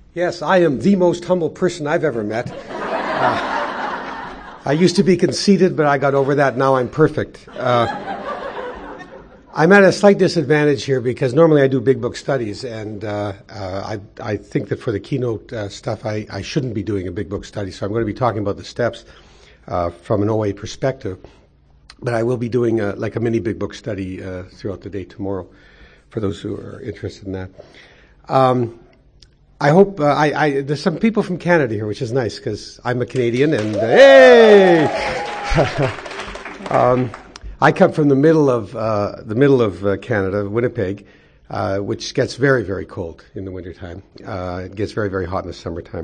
Yes, I am the most humble person I've ever met. I used to be conceited, but I got over that. Now I'm perfect. I'm at a slight disadvantage here because normally I do big book studies, and I think that for the keynote stuff, I shouldn't be doing a big book study. So I'm going to be talking about the steps from an OA perspective. But I will be doing like a mini big book study throughout the day tomorrow for those who are interested in that. I hope there's some people from Canada here, which is nice because I'm a Canadian and hey! I come from the middle of Canada, Winnipeg, which gets very, very cold in the wintertime. It gets very, very hot in the summertime.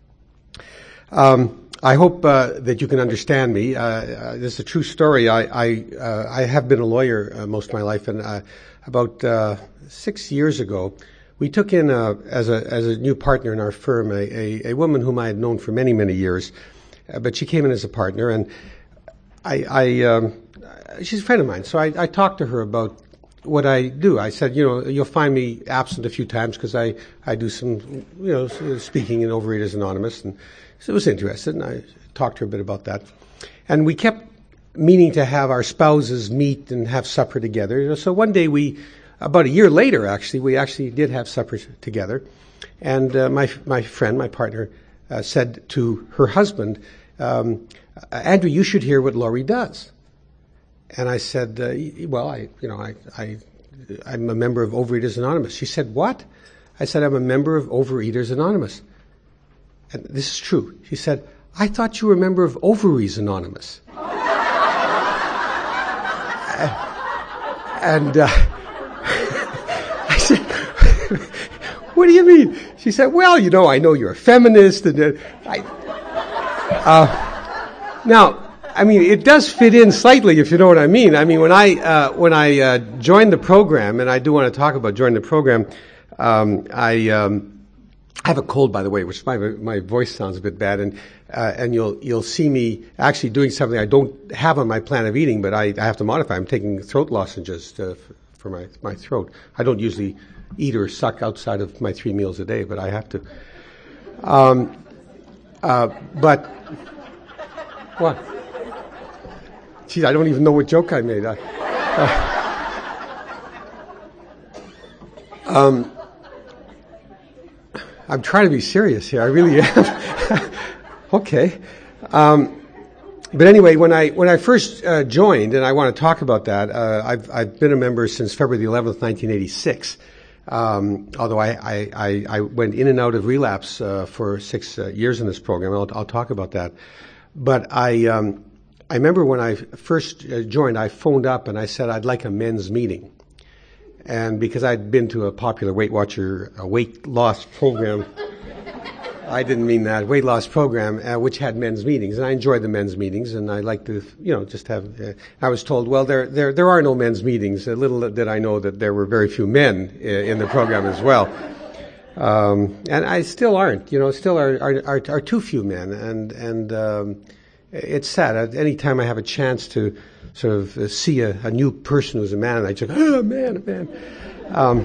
I hope that you can understand me. This is a true story. I have been a lawyer most of my life, and about 6 years ago, we took in as a new partner in our firm a woman whom I had known for many, many years, but she came in as a partner, and she's a friend of mine. So I talked to her about what I do. I said, you'll find me absent a few times because I do some, speaking in Overeaters Anonymous, and she was interested, and I talked to her a bit about that. And we kept meaning to have our spouses meet and have supper together. So one day about a year later, we actually did have supper together. And my friend, my partner, said to her husband, Andrew, you should hear what Laurie does. And I said, I'm a member of Overeaters Anonymous. She said, what? I said, I'm a member of Overeaters Anonymous. And this is true. She said, I thought you were a member of Ovaries Anonymous. And I said, what do you mean? She said, well, I know you're a feminist. And now, it does fit in slightly, if you know what I mean. When I joined the program, and I do want to talk about joining the program, I have a cold, by the way, which my voice sounds a bit bad, and you'll see me actually doing something I don't have on my plan of eating, but I have to modify. I'm taking throat lozenges for my throat. I don't usually eat or suck outside of my 3 meals a day, but I have to. But what? Geez, I don't even know what joke I made. I'm trying to be serious here. I really am. Okay. But anyway, when I first joined, and I want to talk about that, I've been a member since February the 11th, 1986. Although I went in and out of relapse for 6 years in this program. I'll talk about that. But I remember when I first joined, I phoned up and I said I'd like a men's meeting. And because I'd been to a popular Weight Watcher weight loss program, I didn't mean that, weight loss program, which had men's meetings. And I enjoyed the men's meetings, and I like to, just have, I was told, well, there are no men's meetings. Little did I know that there were very few men in the program as well. And I still aren't, still are too few men. And it's sad. At any time I have a chance to sort of see a new person who's a man, and I just, a man.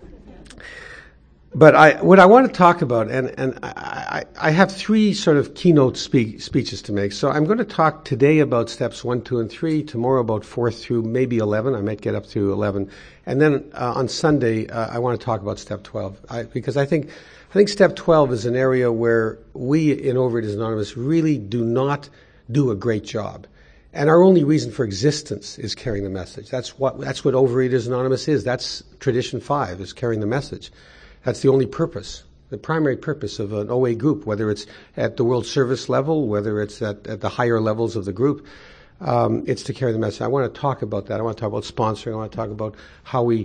But what I want to talk about, and I have 3 sort of keynote speeches to make. So I'm going to talk today about steps 1, 2, and 3. Tomorrow about 4 through maybe 11. I might get up to 11. And then on Sunday, I want to talk about step 12, because I think step 12 is an area where we in Overeaters Anonymous really do not do a great job. And our only reason for existence is carrying the message. That's what Overeaters Anonymous is. That's tradition 5, is carrying the message. That's the only purpose, the primary purpose of an OA group, whether it's at the World Service level, whether it's at the higher levels of the group. It's to carry the message. I want to talk about that. I want to talk about sponsoring. I want to talk about how we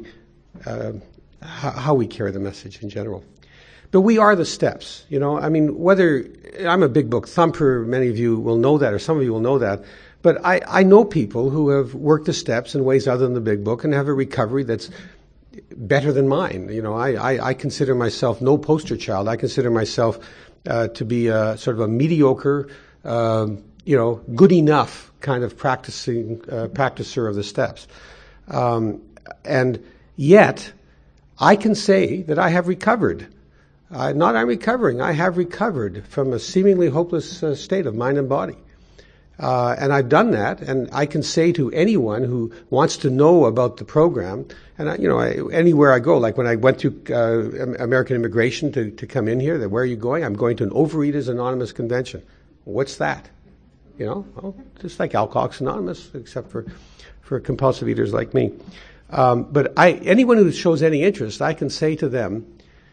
carry the message in general. But we are the steps, whether I'm a big book thumper, many of you will know that, or some of you will know that. But I know people who have worked the steps in ways other than the big book and have a recovery that's better than mine. I consider myself no poster child. I consider myself to be sort of a mediocre, good enough kind of practicer of the steps. And yet, I can say that I have recovered Not I'm recovering. I have recovered from a seemingly hopeless state of mind and body. And I've done that, and I can say to anyone who wants to know about the program, and anywhere I go, like when I went through American immigration to come in here, where are you going? I'm going to an Overeaters Anonymous convention. What's that? Just like Alcoholics Anonymous, except for compulsive eaters like me. But anyone who shows any interest, I can say to them,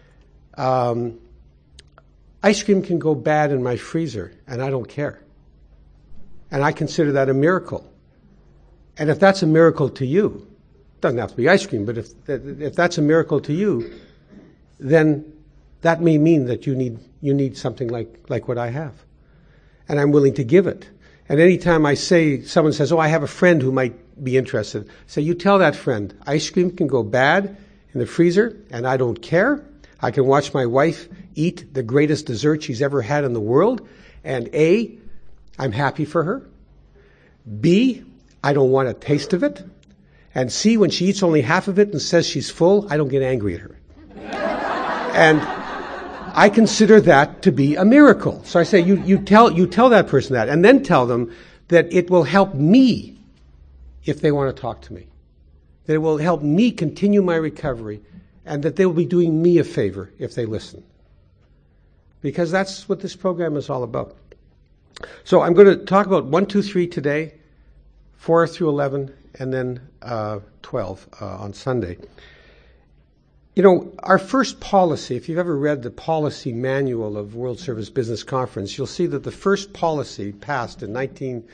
ice cream can go bad in my freezer, and I don't care. And I consider that a miracle. And if that's a miracle to you, it doesn't have to be ice cream, but if that's a miracle to you, then that may mean that you need something like what I have. And I'm willing to give it. And anytime someone says, I have a friend who might be interested, say, you tell that friend, ice cream can go bad in the freezer, and I don't care. I can watch my wife eat the greatest dessert she's ever had in the world, and A, I'm happy for her. B, I don't want a taste of it. And C, when she eats only half of it and says she's full, I don't get angry at her. And I consider that to be a miracle. So I say, you tell that person that, and then tell them that it will help me if they want to talk to me. That it will help me continue my recovery, and that they will be doing me a favor if they listen. Because that's what this program is all about. So I'm going to talk about 1, 2, 3 today, 4 through 11, and then 12 on Sunday. Our first policy, if you've ever read the policy manual of World Service Business Conference, you'll see that the first policy passed in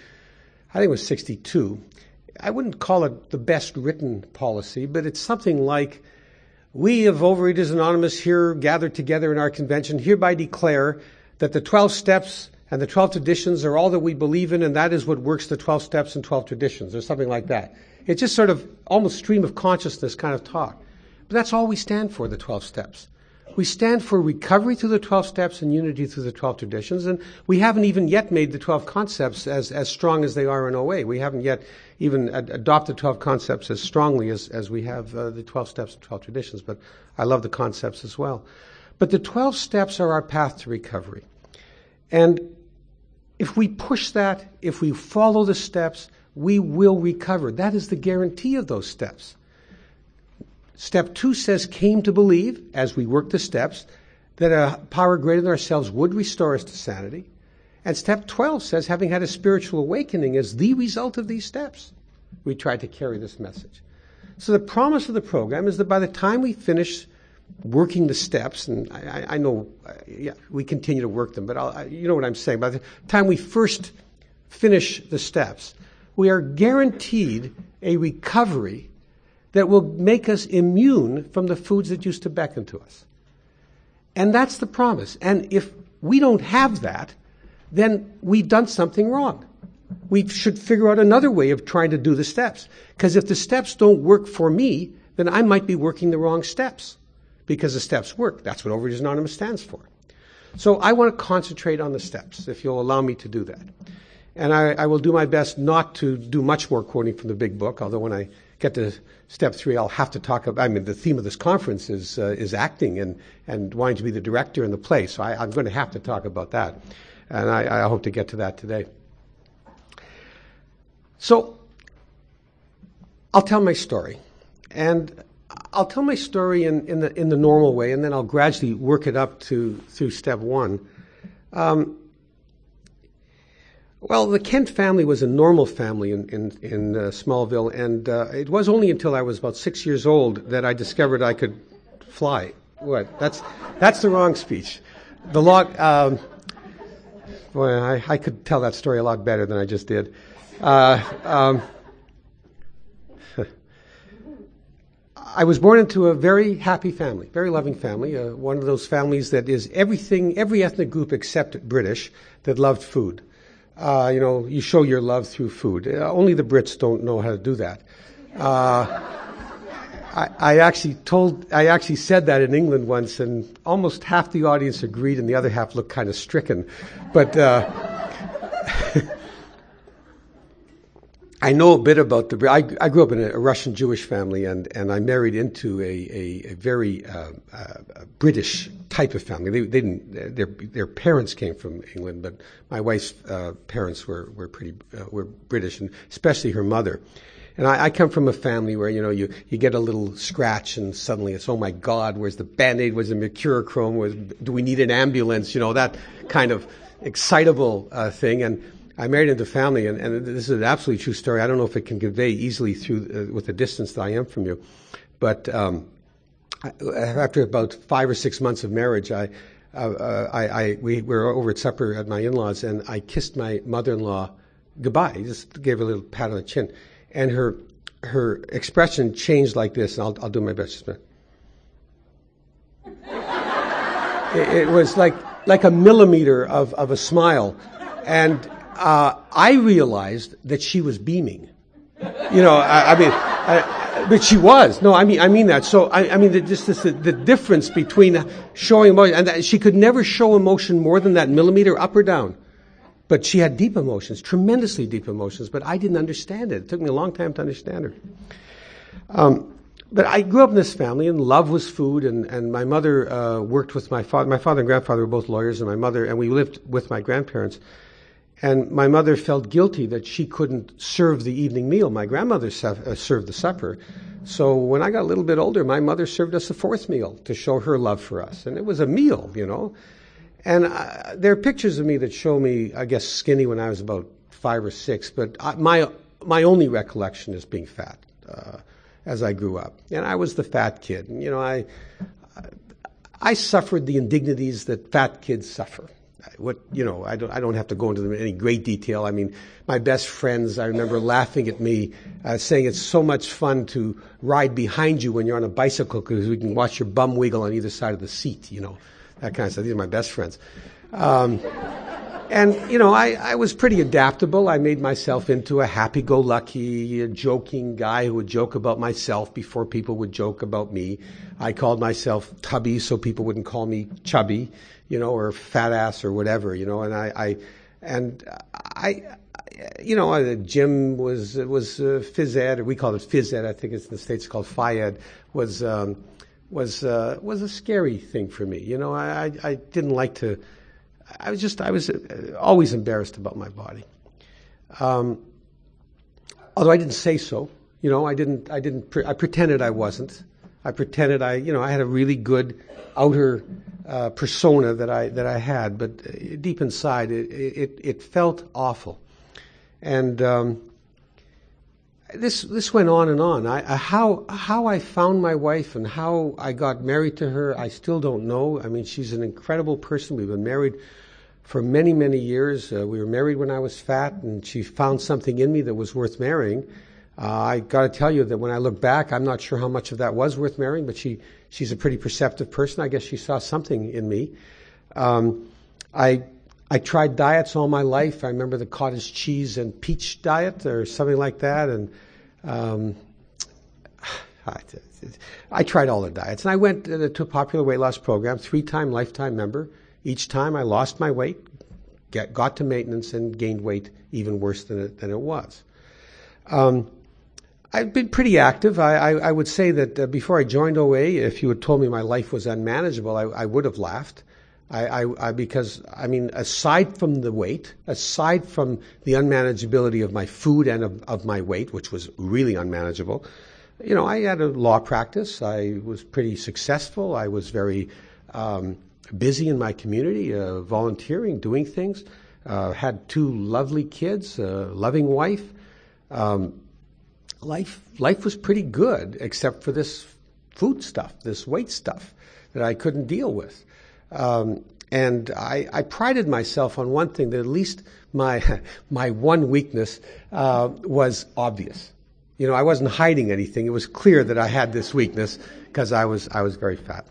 1962. I wouldn't call it the best written policy, but it's something like, we of Overeaters Anonymous here gathered together in our convention hereby declare that the 12 steps and the 12 traditions are all that we believe in, and that is what works the 12 steps and 12 traditions, or something like that. It's just sort of almost stream of consciousness kind of talk. But that's all we stand for, the 12 steps. We stand for recovery through the 12 steps and unity through the 12 traditions, and we haven't even yet made the 12 concepts as strong as they are in OA. We haven't yet even adopted 12 concepts as strongly as we have the 12 steps and 12 traditions, but I love the concepts as well. But the 12 steps are our path to recovery. And if we push that, if we follow the steps, we will recover. That is the guarantee of those steps. Step 2 says, came to believe, as we work the steps, that a power greater than ourselves would restore us to sanity. And step 12 says, having had a spiritual awakening as the result of these steps, we tried to carry this message. So the promise of the program is that by the time we finish working the steps, and I know we continue to work them, but you know what I'm saying. By the time we first finish the steps, we are guaranteed a recovery that will make us immune from the foods that used to beckon to us. And that's the promise. And if we don't have that, then we've done something wrong. We should figure out another way of trying to do the steps. Because if the steps don't work for me, then I might be working the wrong steps. Because the steps work. That's what Overeaters Anonymous stands for. So I want to concentrate on the steps, if you'll allow me to do that. And I will do my best not to do much more quoting from the big book, although when I get to step 3, I'll have to talk about, the theme of this conference is acting and wanting to be the director in the play. So I'm going to have to talk about that. And I hope to get to that today. So I'll tell my story. And I'll tell my story in the normal way, and then I'll gradually work it up through step 1. Well, the Kent family was a normal family in Smallville, and it was only until I was about 6 years old that I discovered I could fly. What? That's the wrong speech. The log. Boy, I could tell that story a lot better than I just did. I was born into a very happy family, very loving family, one of those families that is every ethnic group except British that loved food. You show your love through food. Only the Brits don't know how to do that. I actually said that in England once, and almost half the audience agreed, and the other half looked kind of stricken. But I know a bit about I grew up in a Russian Jewish family, and I married into a very British type of family. They didn't. Their parents came from England, but my wife's parents were British, and especially her mother. And I come from a family where, you get a little scratch and suddenly it's, oh my God, where's the Band-Aid, where's the Mercurochrome, do we need an ambulance, that kind of excitable thing. And I married into a family, and this is an absolutely true story. I don't know if it can convey easily through with the distance that I am from you. But after about 5 or 6 months of marriage, we were over at supper at my in-laws, and I kissed my mother-in-law goodbye. I just gave her a little pat on the chin. And her expression changed like this, and I'll do my best. It was like a millimeter of a smile, and I realized that she was beaming. But she was. No, I mean that. So I mean the difference between showing emotion, and she could never show emotion more than that millimeter, up or down. But she had deep emotions, tremendously deep emotions, but I didn't understand it. It took me a long time to understand her. But I grew up in this family, and love was food, and my mother worked with my father. My father and grandfather were both lawyers, and we lived with my grandparents. And my mother felt guilty that she couldn't serve the evening meal. My grandmother served the supper. So when I got a little bit older, my mother served us a fourth meal to show her love for us. And it was a meal, And there are pictures of me that show me, I guess, skinny when I was about 5 or 6. But my only recollection is being fat as I grew up. And I was the fat kid. And, I suffered the indignities that fat kids suffer. I don't have to go into them in any great detail. I mean, my best friends, I remember laughing at me, saying it's so much fun to ride behind you when you're on a bicycle because we can watch your bum wiggle on either side of the seat, that kind of stuff. These are my best friends. I was pretty adaptable. I made myself into a happy-go-lucky, joking guy who would joke about myself before people would joke about me. I called myself Tubby so people wouldn't call me Chubby, or fat ass or whatever, the gym was phys ed, or we called it phys ed. I think it's in the States called phy ed, was a scary thing for me. I didn't like to. I was always embarrassed about my body. Although I didn't say so. I pretended I wasn't. I pretended I had a really good outer persona that I had, but deep inside it felt awful. And this went on and on. How I found my wife and how I got married to her, I still don't know. I mean, she's an incredible person. We've been married for many, many years. We were married when I was fat, and she found something in me that was worth marrying. I got to tell you that when I look back, I'm not sure how much of that was worth marrying, but she's a pretty perceptive person. I guess she saw something in me. I tried diets all my life. I remember the cottage cheese and peach diet or something like that. And I tried all the diets. And I went to a popular weight loss program, 3-time lifetime member. Each time I lost my weight, got to maintenance, and gained weight even worse than it was. I've been pretty active. I would say that before I joined OA, if you had told me my life was unmanageable, I would have laughed. Because aside from the weight, aside from the unmanageability of my food and of my weight, which was really unmanageable, I had a law practice. I was pretty successful. I was very busy in my community, volunteering, doing things. Had 2 lovely kids, a loving wife. Life was pretty good, except for this food stuff, this weight stuff that I couldn't deal with. And I prided myself on one thing, that at least my one weakness was obvious. I wasn't hiding anything. It was clear that I had this weakness because I was very fat.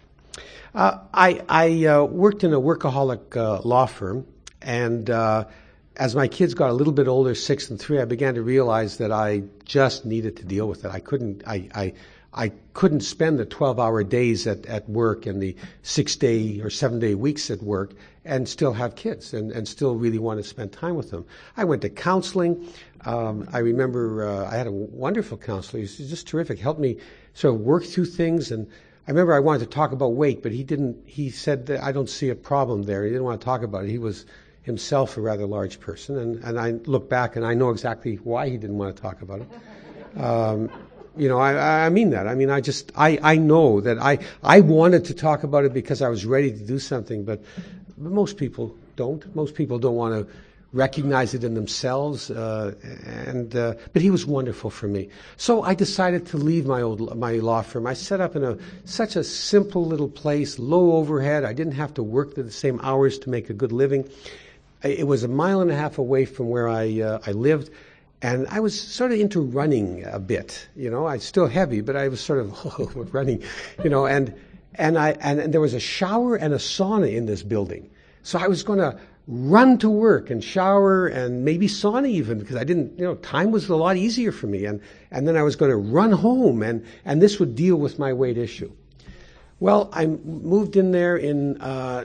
I worked in a workaholic law firm, and as my kids got a little bit older, 6 and 3, I began to realize that I just needed to deal with it. I couldn't spend the 12-hour days at work and the 6-day or 7-day weeks at work and still have kids and still really want to spend time with them. I went to counseling. I remember I had a wonderful counselor. He was just terrific. Helped me sort of work through things. And I remember I wanted to talk about weight, but he said that I don't see a problem there. He didn't want to talk about it. He was himself a rather large person, and I look back and I know exactly why he didn't want to talk about it. I mean that. I mean, I know that I wanted to talk about it because I was ready to do something, but most people don't. Most people don't want to recognize it in themselves, but he was wonderful for me. So I decided to leave my law firm. I set up in such a simple little place, low overhead. I didn't have to work the same hours to make a good living. It was 1.5 miles away from where I lived, and I was sort of into running a bit. I'm still heavy, but I was sort of running, and there was a shower and a sauna in this building. So I was going to run to work and shower and maybe sauna even, because I didn't, time was a lot easier for me. And then I was going to run home and this would deal with my weight issue. Well, I moved in there in, I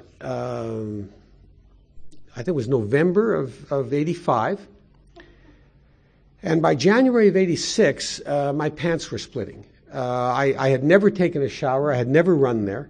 think it was November of 85. And by January of 86, my pants were splitting. I had never taken a shower. I had never run there.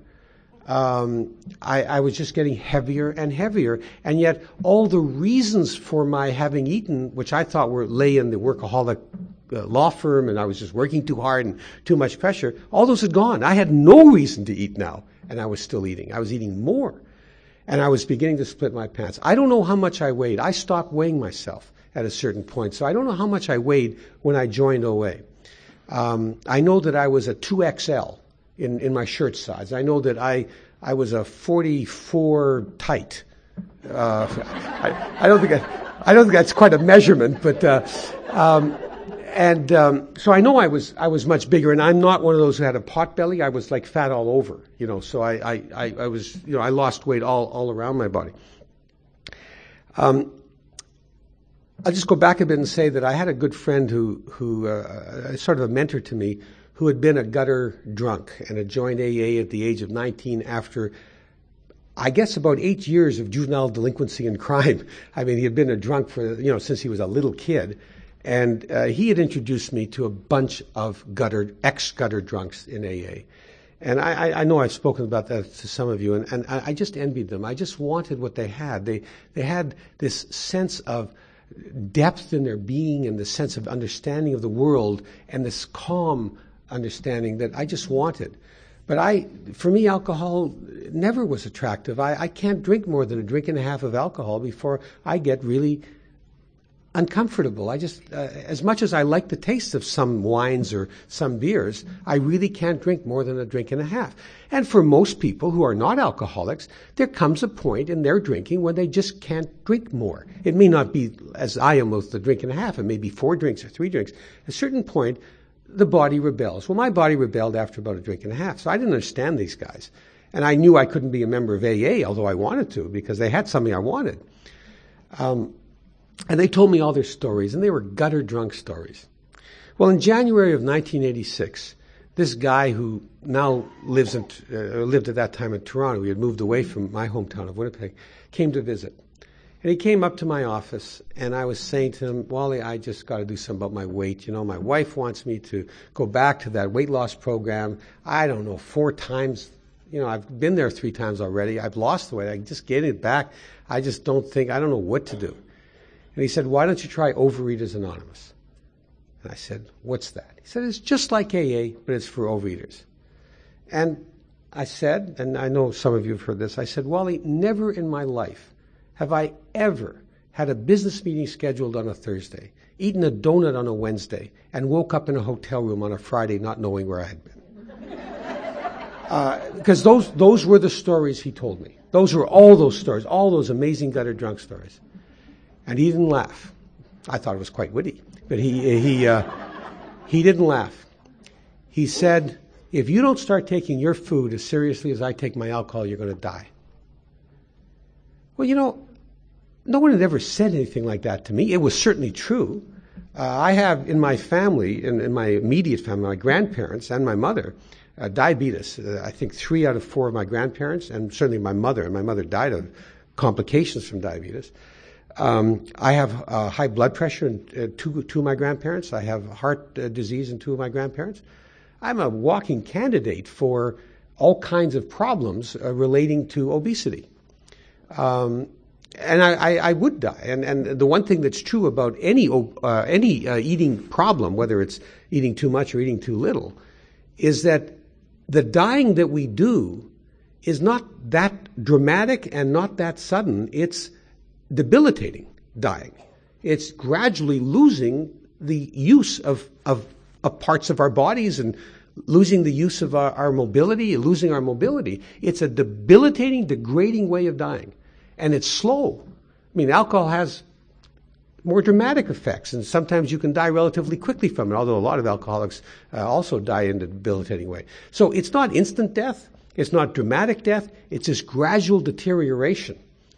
I was just getting heavier and heavier, and yet all the reasons for my having eaten, which I thought lay in the workaholic law firm, and I was just working too hard and too much pressure, all those had gone. I had no reason to eat now, and I was still eating. I was eating more, and I was beginning to split my pants. I don't know how much I weighed. I stopped weighing myself at a certain point, so I don't know how much I weighed when I joined OA. I know that I was a 2XL. In my shirt size. I know that I was a 44 tight. I don't think that's quite a measurement, but so I know I was much bigger, and I'm not one of those who had a pot belly. I was like fat all over, So I was, I lost weight all around my body. I'll just go back a bit and say that I had a good friend who sort of a mentor to me, who had been a gutter drunk and had joined AA at the age of 19 after, I guess, about 8 years of juvenile delinquency and crime. I mean, he had been a drunk for, since he was a little kid. And he had introduced me to a bunch of ex-gutter drunks in AA. And I know I've spoken about that to some of you, and I just envied them. I just wanted what they had. They had this sense of depth in their being and the sense of understanding of the world and this calm understanding that I just wanted. But for me, alcohol never was attractive. I can't drink more than 1.5 drinks of alcohol before I get really uncomfortable. I just, as much as I like the taste of some wines or some beers, I really can't drink more than 1.5 drinks. And for most people who are not alcoholics, there comes a point in their drinking when they just can't drink more. It may not be as I am with 1.5 drinks. It may be 4 drinks or 3 drinks. At a certain point, the body rebels. Well, my body rebelled after about 1.5 drinks, so I didn't understand these guys. And I knew I couldn't be a member of AA, although I wanted to, because they had something I wanted. And they told me all their stories, and they were gutter drunk stories. Well, in January of 1986, this guy who now lived at that time in Toronto, he had moved away from my hometown of Winnipeg, came to visit. And he came up to my office, and I was saying to him, Wally, I just got to do something about my weight. My wife wants me to go back to that weight loss program, I don't know, 4 times. I've been there 3 times already. I've lost the weight. I just get it back. I don't know what to do. And he said, why don't you try Overeaters Anonymous? And I said, what's that? He said, it's just like AA, but it's for overeaters. And I said, and I know some of you have heard this, I said, Wally, never in my life have I ever had a business meeting scheduled on a Thursday, eaten a donut on a Wednesday, and woke up in a hotel room on a Friday not knowing where I had been. Because those were the stories he told me. Those were all those stories, all those amazing gutter drunk stories. And he didn't laugh. I thought it was quite witty, but he didn't laugh. He said, if you don't start taking your food as seriously as I take my alcohol, you're going to die. Well, no one had ever said anything like that to me. It was certainly true. I have in my family, in my immediate family, my grandparents and my mother, diabetes. I think 3 out of 4 of my grandparents, and certainly my mother, and my mother died of complications from diabetes. I have high blood pressure in 2 of my grandparents. I have heart disease in 2 of my grandparents. I'm a walking candidate for all kinds of problems relating to obesity. And I would die. And the one thing that's true about any eating problem, whether it's eating too much or eating too little, is that the dying that we do is not that dramatic and not that sudden. It's debilitating dying. It's gradually losing the use of parts of our bodies and losing the use of our mobility, losing our mobility. It's a debilitating, degrading way of dying. And it's slow. I mean, alcohol has more dramatic effects, and sometimes you can die relatively quickly from it, although a lot of alcoholics also die in a debilitating way. So it's not instant death. It's not dramatic death. It's this gradual deterioration.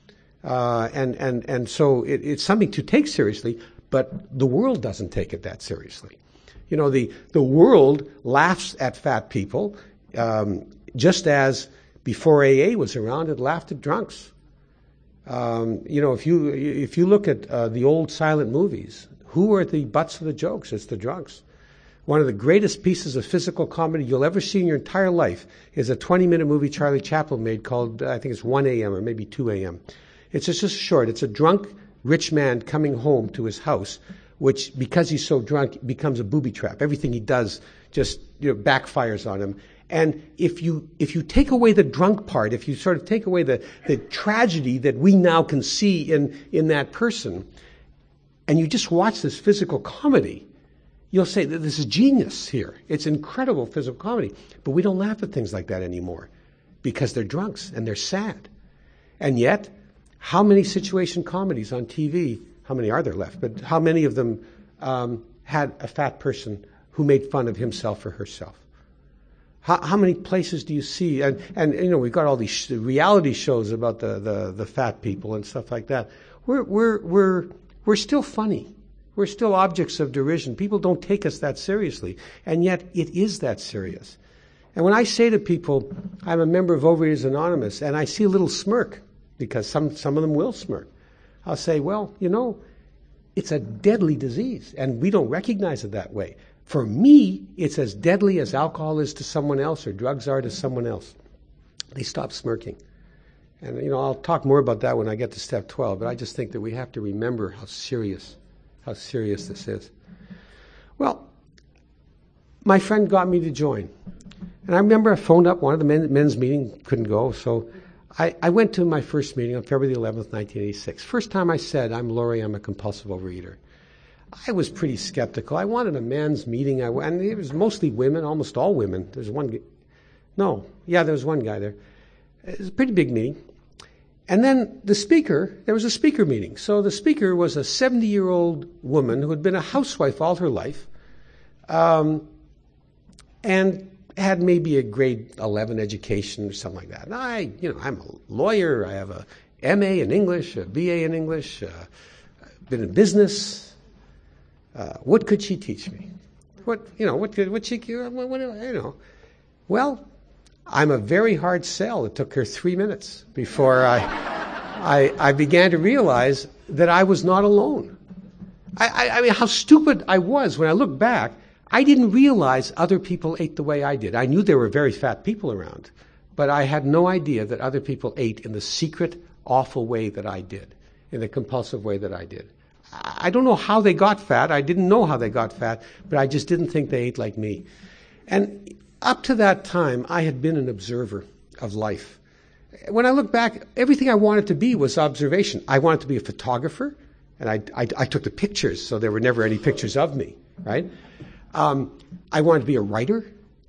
And so it's something to take seriously, but the world doesn't take it that seriously. You know, the world laughs at fat people, just as before AA was around, it laughed at drunks. You know, if you look at the old silent movies, who are the butts of the jokes? It's the drunks. One of the greatest pieces of physical comedy you'll ever see in your entire life is a 20-minute movie Charlie Chaplin made called, I think it's 1 a.m. or maybe 2 a.m. It's just short. It's a drunk rich man coming home to his house, which, because he's so drunk, becomes a booby trap. Everything he does just, backfires on him. And if you take away the drunk part, if you sort of take away the tragedy that we now can see in that person, and you just watch this physical comedy, you'll say that this is genius here. It's incredible physical comedy. But we don't laugh at things like that anymore because they're drunks and they're sad. And yet, how many situation comedies on TV, how many are there left, but how many of them had a fat person who made fun of himself or herself? How many places do you see? And we've got all these reality shows about the fat people and stuff like that. We're still funny. We're still objects of derision. People don't take us that seriously, and yet it is that serious. And when I say to people, I'm a member of Overeaters Anonymous, and I see a little smirk, because some of them will smirk, I'll say, well, it's a deadly disease, and we don't recognize it that way. For me, it's as deadly as alcohol is to someone else or drugs are to someone else. They stop smirking. And, I'll talk more about that when I get to step 12, but I just think that we have to remember how serious this is. Well, my friend got me to join. And I remember I phoned up one of the men's meeting, couldn't go, so I went to my first meeting on February the 11th, 1986. First time I said, I'm Laurie, I'm a compulsive overeater. I was pretty skeptical. I wanted a men's meeting, and it was mostly women, almost all women. There was one guy there. It was a pretty big meeting. And then there was a speaker meeting. So the speaker was a 70-year-old woman who had been a housewife all her life, and had maybe a grade 11 education or something like that. And I'm a lawyer. I have a MA in English, a BA in English, been in business. What could she teach me? What she, Well, I'm a very hard sell. It took her 3 minutes before I began to realize that I was not alone. I mean, how stupid I was when I look back. I didn't realize other people ate the way I did. I knew there were very fat people around, but I had no idea that other people ate in the secret, awful way that I did, in the compulsive way that I did. I don't know how they got fat. I didn't know how they got fat, but I just didn't think they ate like me. And up to that time, I had been an observer of life. When I look back, everything I wanted to be was observation. I wanted to be a photographer, and I took the pictures, so there were never any pictures of me, right? I wanted to be a writer.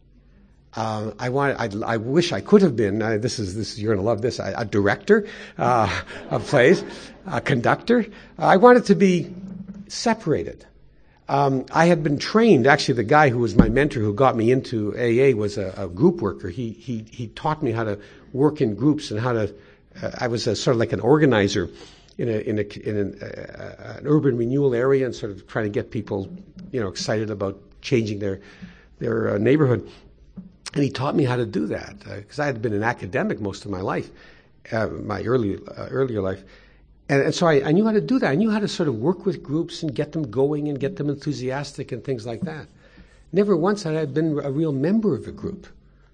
I wish I could have been. This is you're going to love this. A director of plays, a conductor. I wanted to be separated. I had been trained. Actually, the guy who was my mentor, who got me into AA, was a group worker. He taught me how to work in groups and how to. I was sort of like an organizer in an urban renewal area, and sort of trying to get people, excited about changing their neighborhood. And he taught me how to do that because I had been an academic most of my life, my earlier life. And so I knew how to do that. I knew how to sort of work with groups and get them going and get them enthusiastic and things like that. Never once had I been a real member of a group.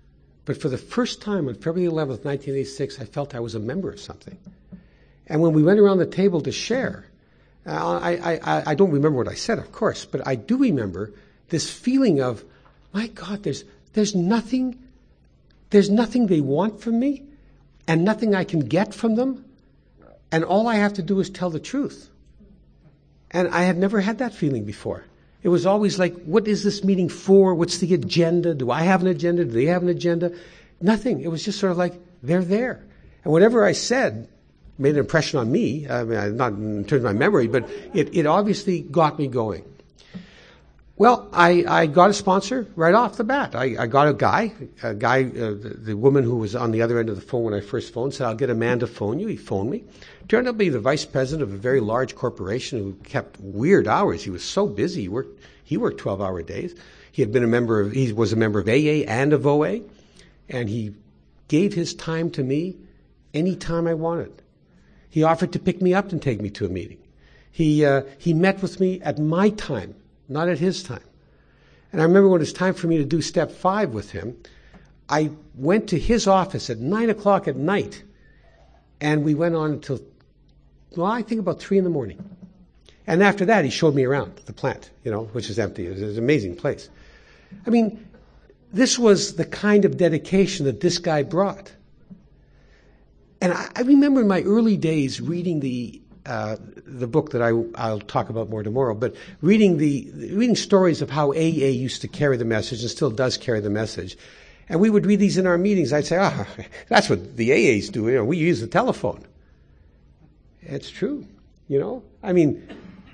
But for the first time on February 11th, 1986, I felt I was a member of something. And when we went around the table to share, I don't remember what I said, of course, but I do remember this feeling of, my God, there's nothing they want from me and nothing I can get from them. And all I have to do is tell the truth. And I had never had that feeling before. It was always like, what is this meeting for? What's the agenda? Do I have an agenda? Do they have an agenda? Nothing. It was just sort of like, they're there. And whatever I said made an impression on me. I mean, not in terms of my memory, but it obviously got me going. Well, I got a sponsor right off the bat. I got a guy, the woman who was on the other end of the phone when I first phoned said, I'll get a man to phone you. He phoned me. Turned out to be the vice president of a very large corporation who kept weird hours. He was so busy. He worked 12-hour days. He was a member of AA and of OA, and he gave his time to me any time I wanted. He offered to pick me up and take me to a meeting. He met with me at my time, not at his time. And I remember when it was time for me to do step 5 with him, I went to his office at 9 o'clock at night, and we went on until, I think about 3 in the morning. And after that, he showed me around the plant, which is empty. It was an amazing place. I mean, this was the kind of dedication that this guy brought. And I remember in my early days reading the book that I'll talk about more tomorrow, but reading stories of how AA used to carry the message and still does carry the message. And we would read these in our meetings. I'd say, that's what the AAs do. We use the telephone. It's true. I mean,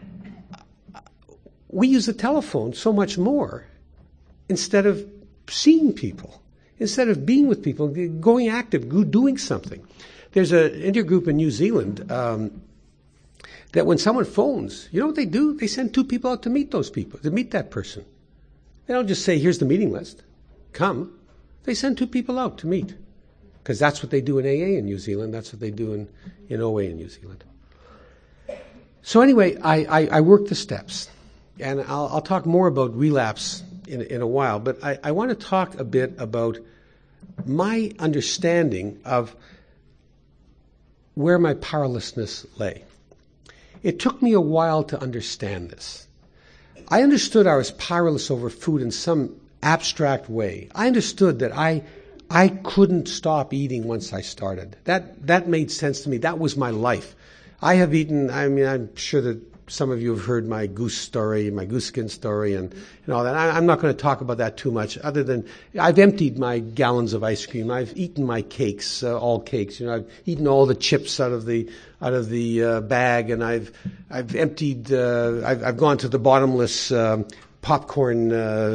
we use the telephone so much more instead of seeing people, instead of being with people, going active, doing something. There's an intergroup in New Zealand that when someone phones, you know what they do? They send 2 people out to meet those people, to meet that person. They don't just say, here's the meeting list. Come. They send 2 people out to meet. Because that's what they do in AA in New Zealand. That's what they do in OA in New Zealand. So anyway, I worked the steps. And I'll talk more about relapse in a while. But I want to talk a bit about my understanding of where my powerlessness lay. It took me a while to understand this. I understood I was powerless over food in some abstract way. I understood that I couldn't stop eating once I started. That made sense to me. That was my life. I have eaten, I'm sure that some of you have heard my goose story, my goose skin story and all that. I'm not going to talk about that too much other than I've emptied my gallons of ice cream. I've eaten my cakes, all cakes. I've eaten all the chips out of the bag, and I've emptied, I've gone to the bottomless popcorn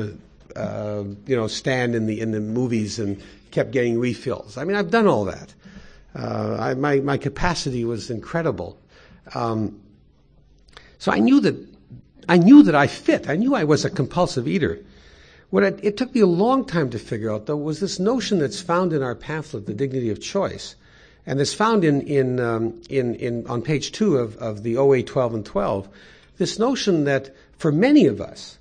stand in the movies and kept getting refills. I mean, I've done all that. My capacity was incredible. So I knew that I fit. I knew I was a compulsive eater. What it took me a long time to figure out, though, was this notion that's found in our pamphlet, The Dignity of Choice, and it's found in on page 2 of the OA 12 and 12. This notion that for many of us,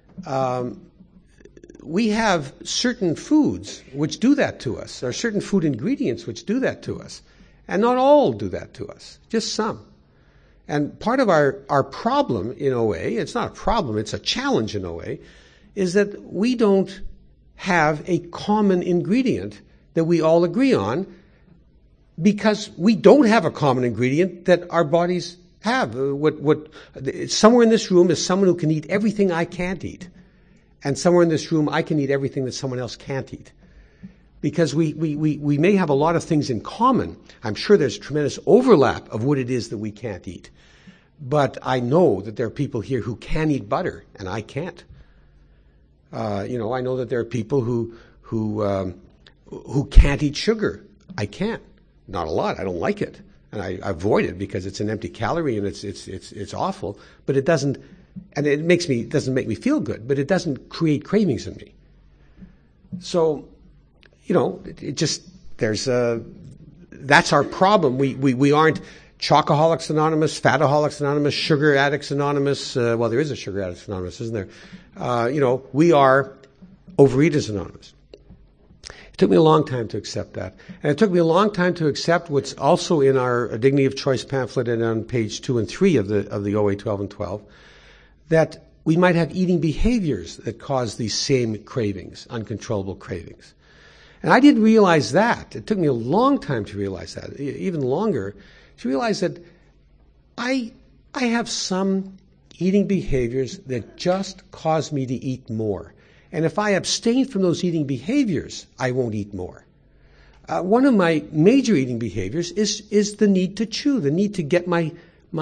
we have certain foods which do that to us, or certain food ingredients which do that to us, and not all do that to us, just some. And part of our problem in OA, it's not a problem, it's a challenge in OA, is that we don't have a common ingredient that we all agree on because we don't have a common ingredient that our bodies have. Somewhere in this room is someone who can eat everything I can't eat. And somewhere in this room I can eat everything that someone else can't eat. Because we may have a lot of things in common. I'm sure there's tremendous overlap of what it is that we can't eat. But I know that there are people here who can eat butter, and I can't. I know that there are people who can't eat sugar. I can't. Not a lot. I don't like it, and I avoid it because it's an empty calorie and it's awful. But it doesn't, and it doesn't make me feel good. But it doesn't create cravings in me. So, that's our problem. We aren't Chocoholics Anonymous, Fataholics Anonymous, Sugar Addicts Anonymous. Well, there is a Sugar Addicts Anonymous, isn't there? We are Overeaters Anonymous. It took me a long time to accept that. And it took me a long time to accept what's also in our Dignity of Choice pamphlet and on page 2 and 3 of the OA 12 and 12, that we might have eating behaviors that cause these same cravings, uncontrollable cravings. And I didn't realize that. It took me a long time to realize that, even longer, to realize that I have some eating behaviors that just cause me to eat more. And if I abstain from those eating behaviors, I won't eat more. One of my major eating behaviors is the need to chew, the need to get my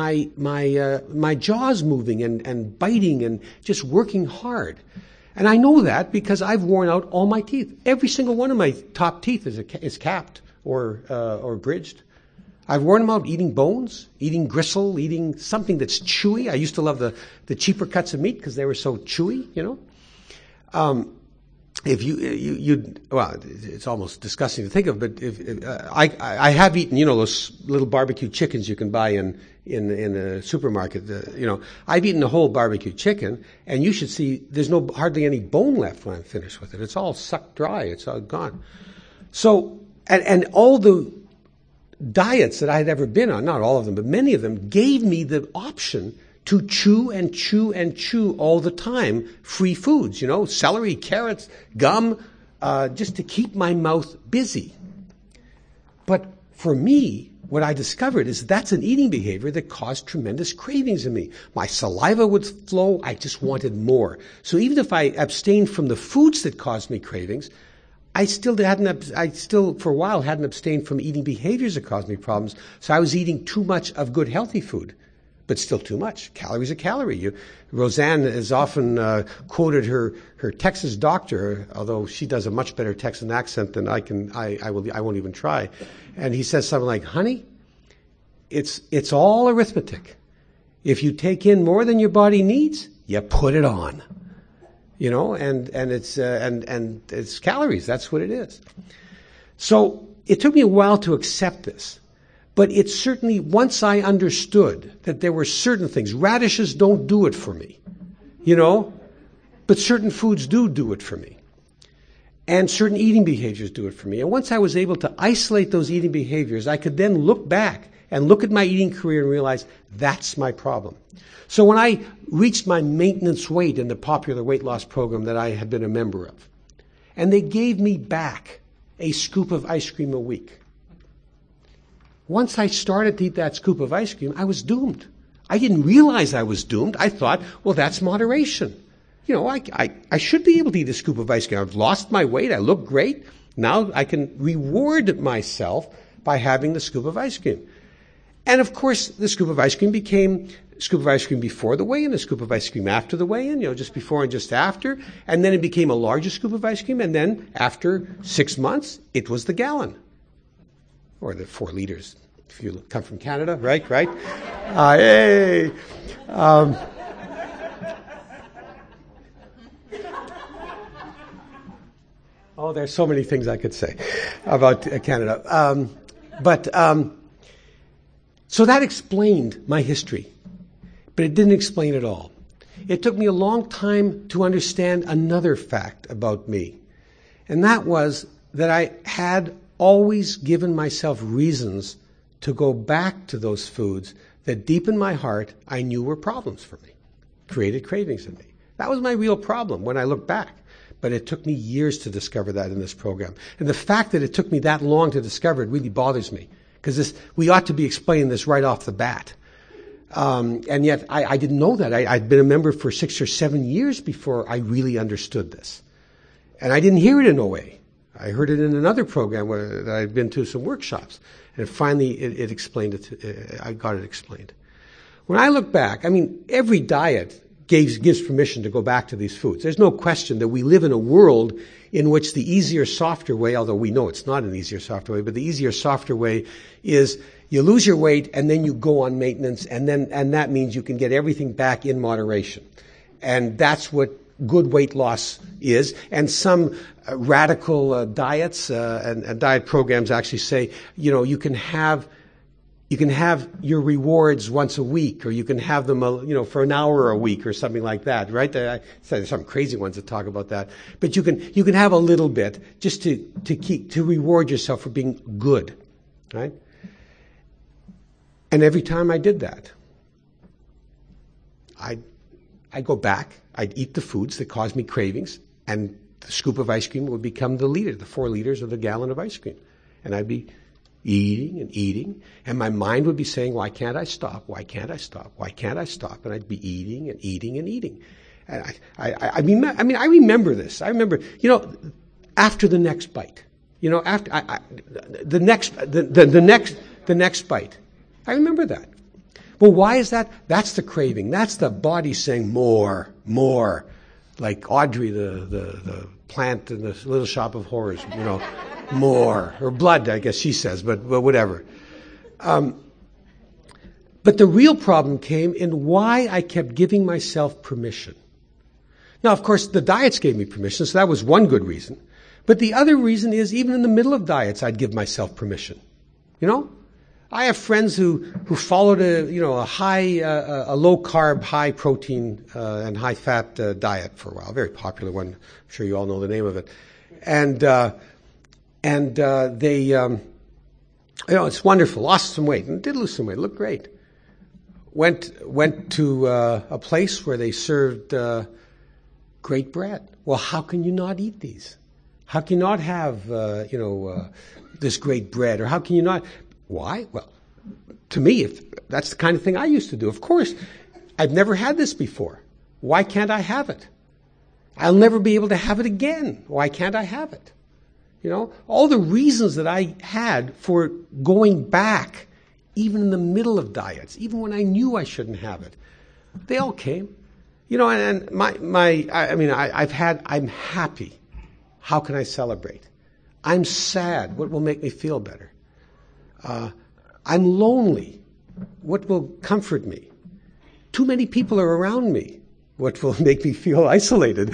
jaws moving and biting and just working hard. And I know that because I've worn out all my teeth. Every single one of my top teeth is capped or bridged. I've worn them out eating bones, eating gristle, eating something that's chewy. I used to love the cheaper cuts of meat because they were so chewy, you know. If well, it's almost disgusting to think of, but I have eaten, you know, those little barbecue chickens you can buy in the supermarket. You know, I've eaten a whole barbecue chicken, and you should see there's hardly any bone left when I'm finished with it. It's all sucked dry. It's all gone. So, and all the diets that I had ever been on, not all of them, but many of them, gave me the option to chew and chew and chew all the time free foods, you know, celery, carrots, gum, just to keep my mouth busy. But for me, what I discovered is that's an eating behavior that caused tremendous cravings in me. My saliva would flow. I just wanted more. So even if I abstained from the foods that caused me cravings, I still for a while hadn't abstained from eating behaviors that caused me problems. So I was eating too much of good, healthy food, but still too much. Calories a calorie. Roseanne has often quoted her Texas doctor, although she does a much better Texan accent than I can. I won't even try. And he says something like, "Honey, it's all arithmetic. If you take in more than your body needs, you put it on." You know, and it's calories. That's what it is. So it took me a while to accept this. But it certainly, once I understood that there were certain things, radishes don't do it for me, you know, but certain foods do it for me. And certain eating behaviors do it for me. And once I was able to isolate those eating behaviors, I could then look back and look at my eating career and realize that's my problem. So when I reached my maintenance weight in the popular weight loss program that I had been a member of, and they gave me back a scoop of ice cream a week, once I started to eat that scoop of ice cream, I was doomed. I didn't realize I was doomed. I thought, well, that's moderation. You know, I should be able to eat a scoop of ice cream. I've lost my weight. I look great. Now I can reward myself by having the scoop of ice cream. And of course, the scoop of ice cream became a scoop of ice cream before the weigh-in, a scoop of ice cream after the weigh-in, you know, just before and just after. And then it became a larger scoop of ice cream. And then after 6 months, it was the gallon. Or the 4 liters, if you come from Canada, right? Hey! Oh, there's so many things I could say about Canada. So that explained my history, but it didn't explain it all. It took me a long time to understand another fact about me, and that was that I had always given myself reasons to go back to those foods that deep in my heart I knew were problems for me, created cravings in me. That was my real problem when I look back. But it took me years to discover that in this program. And the fact that it took me that long to discover it really bothers me, because we ought to be explaining this right off the bat. And yet I didn't know that. I'd been a member for 6 or 7 years before I really understood this. And I didn't hear it in OA. I heard it in another program that I'd been to some workshops. And finally it explained it. I got it explained. When I look back, I mean, every diet gives permission to go back to these foods. There's no question that we live in a world in which the easier, softer way, although we know it's not an easier, softer way, but the easier, softer way is you lose your weight and then you go on maintenance, and that means you can get everything back in moderation. And that's what good weight loss is. And some radical diets and diet programs actually say, you know, you can have You can have your rewards once a week, or you can have them, for an hour a week or something like that, right? There's some crazy ones that talk about that. But you can have a little bit just to reward yourself for being good, right? And every time I did that, I'd go back, I'd eat the foods that caused me cravings, and the scoop of ice cream would become the 4 liters or the gallon of ice cream. And I'd be eating, and my mind would be saying, why can't I stop? Why can't I stop? Why can't I stop? And I'd be eating and eating and eting. And I remember this. I remember, after the next bite, after the next bite. I remember that. Well, why is that? That's the craving. That's the body saying more, like Audrey, the plant in the Little Shop of Horrors, more, or blood, I guess she says, but whatever. But the real problem came in why I kept giving myself permission. Now, of course, the diets gave me permission, so that was one good reason. But the other reason is, even in the middle of diets, I'd give myself permission. I have friends who followed a low carb, high protein, and high fat diet for a while. A very popular one. I'm sure you all know the name of it. And they, it's wonderful. Lost some weight and did lose some weight. Looked great. Went to a place where they served great bread. Well, how can you not eat these? How can you not have this great bread? Or how can you not? Why? Well, to me, if that's the kind of thing I used to do. Of course, I've never had this before. Why can't I have it? I'll never be able to have it again. Why can't I have it? All the reasons that I had for going back, even in the middle of diets, even when I knew I shouldn't have it, they all came. And I'm happy. How can I celebrate? I'm sad. What will make me feel better? I'm lonely. What will comfort me? Too many people are around me. What will make me feel isolated?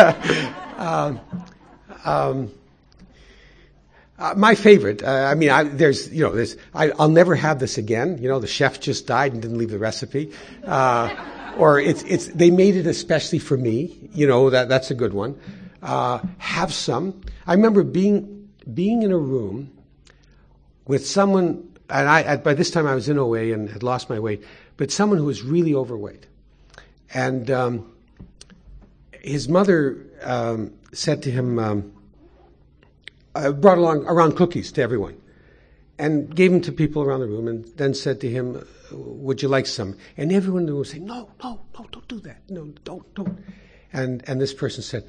My favorite, I'll never have this again. The chef just died and didn't leave the recipe. Or they made it especially for me. That's a good one. Have some. I remember being in a room with someone, and by this time I was in OA and had lost my weight, but someone who was really overweight. And his mother said to him, brought around cookies to everyone and gave them to people around the room, and then said to him, would you like some? And everyone was saying, no, don't do that. No, don't. And this person said,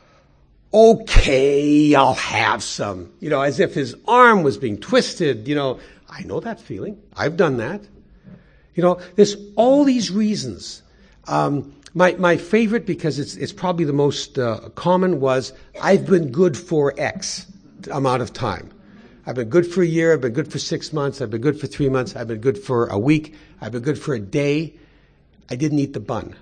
okay, I'll have some. As if his arm was being twisted. I know that feeling. I've done that. There's all these reasons. My favorite, because it's probably the most common, was I've been good for X amount of time. I've been good for a year. I've been good for 6 months. I've been good for 3 months. I've been good for a week. I've been good for a day. I didn't eat the bun.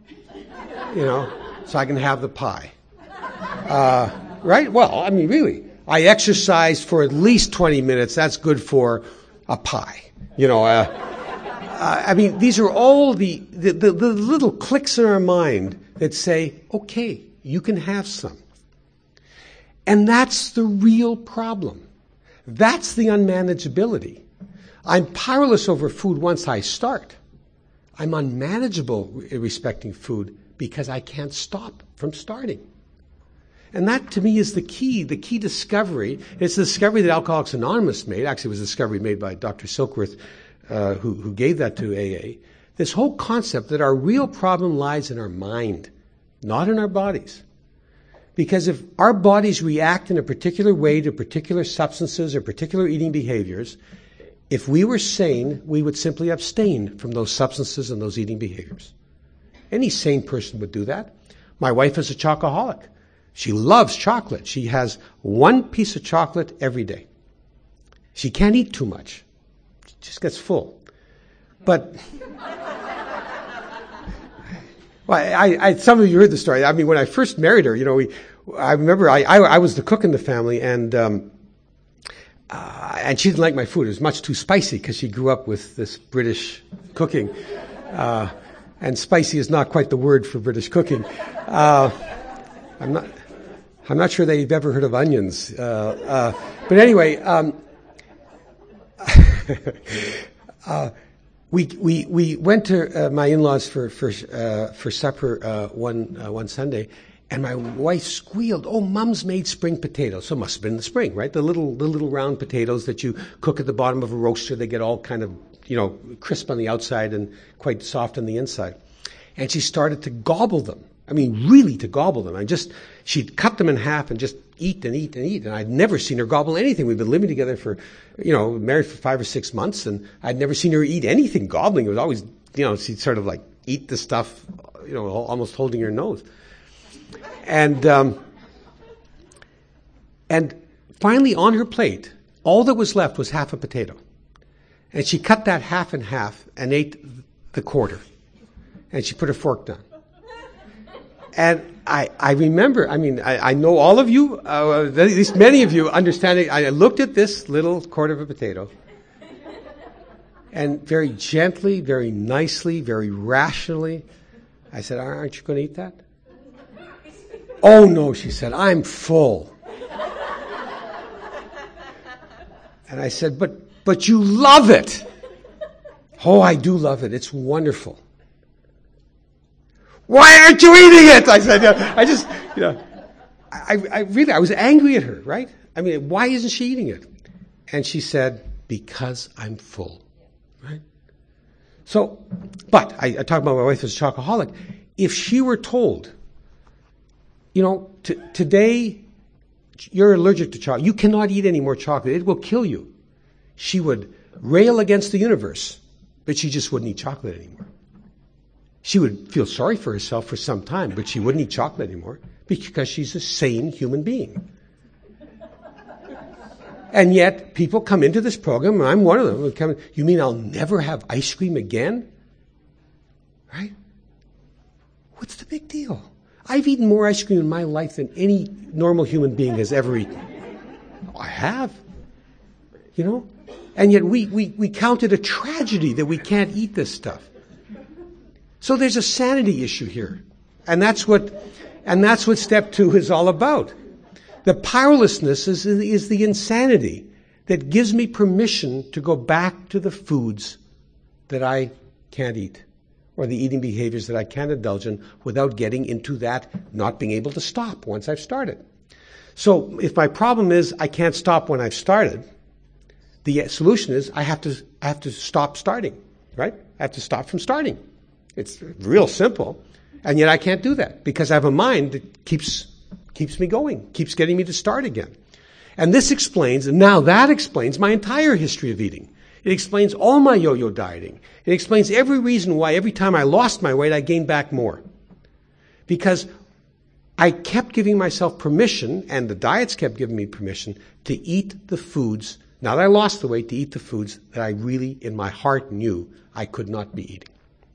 So I can have the pie. Right? Well, really. I exercised for at least 20 minutes. That's good for a pie. These are all the little clicks in our mind that say, okay, you can have some. And that's the real problem. That's the unmanageability. I'm powerless over food once I start. I'm unmanageable respecting food because I can't stop from starting. And that, to me, is the key discovery. It's the discovery that Alcoholics Anonymous made. Actually, it was a discovery made by Dr. Silkworth, who gave that to AA. This whole concept that our real problem lies in our mind, not in our bodies. Because if our bodies react in a particular way to particular substances or particular eating behaviors, if we were sane, we would simply abstain from those substances and those eating behaviors. Any sane person would do that. My wife is a chocoholic. She loves chocolate. She has one piece of chocolate every day. She can't eat too much. She just gets full. But well, some of you heard the story. When I first married her, I remember I was the cook in the family, and And she didn't like my food. It was much too spicy because she grew up with this British cooking. And spicy is not quite the word for British cooking. I'm not sure they've ever heard of onions. But anyway, we went to my in-laws for supper one Sunday, and my wife squealed, "Oh, Mom's made spring potatoes." So it must have been the spring, right? The little round potatoes that you cook at the bottom of a roaster. They get all kind of, crisp on the outside and quite soft on the inside. And she started to gobble them. I mean, really to gobble them. She'd cut them in half and just eat and eat and eat. And I'd never seen her gobble anything. We've been living together for, married for 5 or 6 months, and I'd never seen her eat anything gobbling. It was always, she'd sort of like eat the stuff, almost holding her nose. And finally on her plate, all that was left was half a potato. And she cut that half in half and ate the quarter. And she put her fork down. And I remember, I know all of you, at least many of you understand it. I looked at this little quarter of a potato, and very gently, very nicely, very rationally, I said, "Aren't you going to eat that?" "Oh no," she said, "I'm full." And I said, but you love it. "Oh, I do love it. It's wonderful." "Why aren't you eating it?" I said, I was angry at her, right? Why isn't she eating it? And she said, "Because I'm full," right? So, but I talk about my wife as a chocoholic. If she were told, today you're allergic to chocolate, you cannot eat any more chocolate, it will kill you, she would rail against the universe, but she just wouldn't eat chocolate anymore. She would feel sorry for herself for some time, but she wouldn't eat chocolate anymore because she's a sane human being. And yet, people come into this program, and I'm one of them. "You mean I'll never have ice cream again?" Right? What's the big deal? I've eaten more ice cream in my life than any normal human being has ever eaten. I have. And yet we count it a tragedy that we can't eat this stuff. So there's a sanity issue here. And that's what step 2 is all about. The powerlessness is the insanity that gives me permission to go back to the foods that I can't eat, or the eating behaviors that I can't indulge in without getting into that not being able to stop once I've started. So if my problem is I can't stop when I've started, the solution is I have to stop starting, right? I have to stop from starting. It's real simple, and yet I can't do that because I have a mind that keeps me going, keeps getting me to start again. And that explains my entire history of eating. It explains all my yo-yo dieting. It explains every reason why every time I lost my weight, I gained back more. Because I kept giving myself permission, and the diets kept giving me permission, to eat the foods, now that I lost the weight, to eat the foods that I really, in my heart, knew I could not be eating.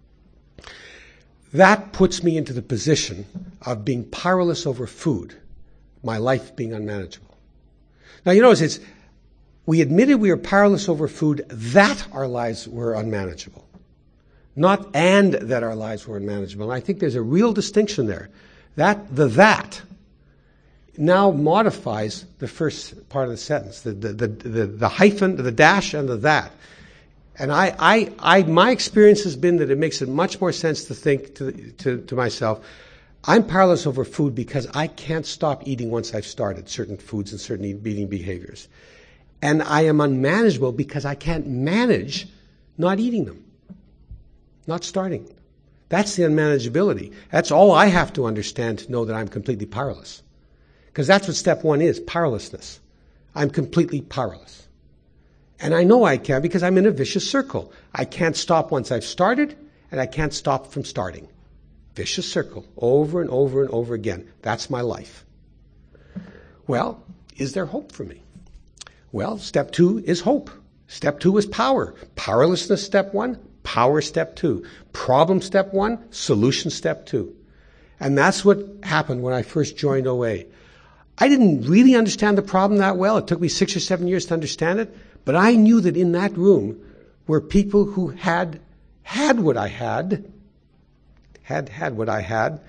That puts me into the position of being powerless over food, my life being unmanageable. Now, we admitted we were powerless over food, that our lives were unmanageable. Not and that our lives were unmanageable. And I think there's a real distinction there. That now modifies the first part of the sentence, the hyphen, the dash, and the that. And my experience has been that it makes it much more sense to think to myself, I'm powerless over food because I can't stop eating once I've started certain foods and certain eating behaviors. And I am unmanageable because I can't manage not eating them, not starting. That's the unmanageability. That's all I have to understand to know that I'm completely powerless. Because that's what step 1 is, powerlessness. I'm completely powerless. And I know I can because I'm in a vicious circle. I can't stop once I've started, and I can't stop from starting. Vicious circle, over and over and over again. That's my life. Well, is there hope for me? Well, step 2 is hope. Step 2 is power. Powerlessness, step 1. Power, step 2. Problem, step 1. Solution, step 2. And that's what happened when I first joined OA. I didn't really understand the problem that well. It took me 6 or 7 years to understand it. But I knew that in that room were people who had what I had what I had,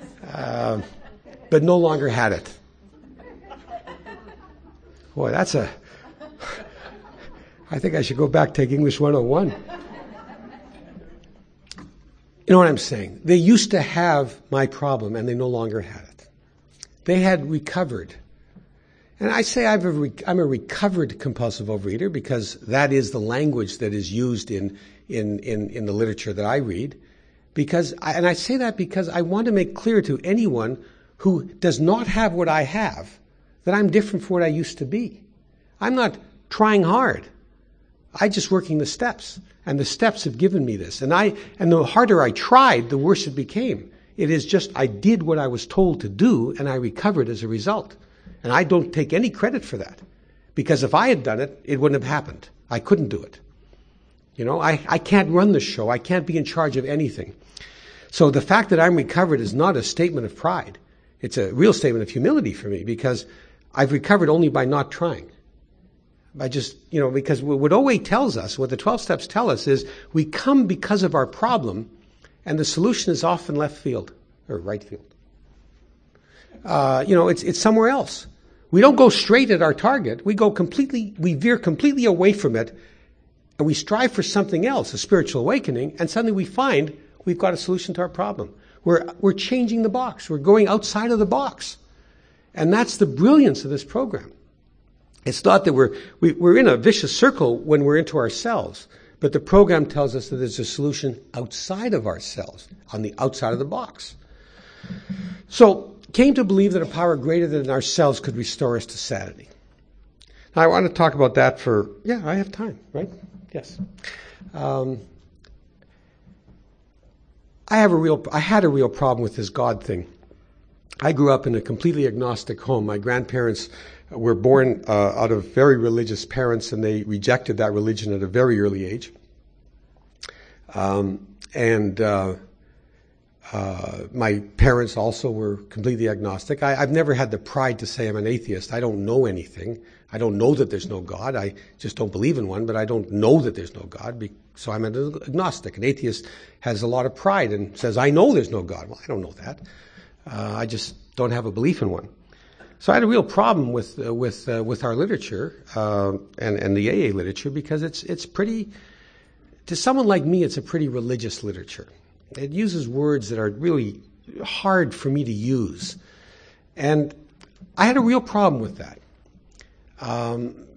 but no longer had it. Boy, I think I should go back, take English 101. You know what I'm saying? They used to have my problem and they no longer had it. They had recovered. And I say I'm a recovered compulsive overeater because that is the language that is used in the literature that I read. I say that because I want to make clear to anyone who does not have what I have that I'm different from what I used to be. I'm not trying hard. I'm just working the steps. And the steps have given me this. And the harder I tried, the worse it became. It is just I did what I was told to do and I recovered as a result. And I don't take any credit for that. Because if I had done it, it wouldn't have happened. I couldn't do it. You know, I can't run the show. I can't be in charge of anything. So the fact that I'm recovered is not a statement of pride. It's a real statement of humility for me because I've recovered only by not trying. Because what OA tells us, what the 12 steps tell us is we come because of our problem and the solution is often left field or right field. It's somewhere else. We don't go straight at our target. We veer completely away from it and we strive for something else, a spiritual awakening, and suddenly we find we've got a solution to our problem. We're changing the box. We're going outside of the box. And that's the brilliance of this program. It's not that we're in a vicious circle when we're into ourselves, but the program tells us that there's a solution outside of ourselves, on the outside of the box. So, came to believe that a power greater than ourselves could restore us to sanity. Now, I want to talk about that I have time, right? Yes. I had a real problem with this God thing. I grew up in a completely agnostic home. My grandparents were born out of very religious parents, and they rejected that religion at a very early age. My parents also were completely agnostic. I've never had the pride to say I'm an atheist. I don't know anything. I don't know that there's no God. I just don't believe in one, but I don't know that there's no God. So I'm an agnostic. An atheist has a lot of pride and says, I know there's no God. Well, I don't know that. I just don't have a belief in one. So I had a real problem with our literature and the AA literature because it's pretty, to someone like me, it's a pretty religious literature. It uses words that are really hard for me to use. And I had a real problem with that. And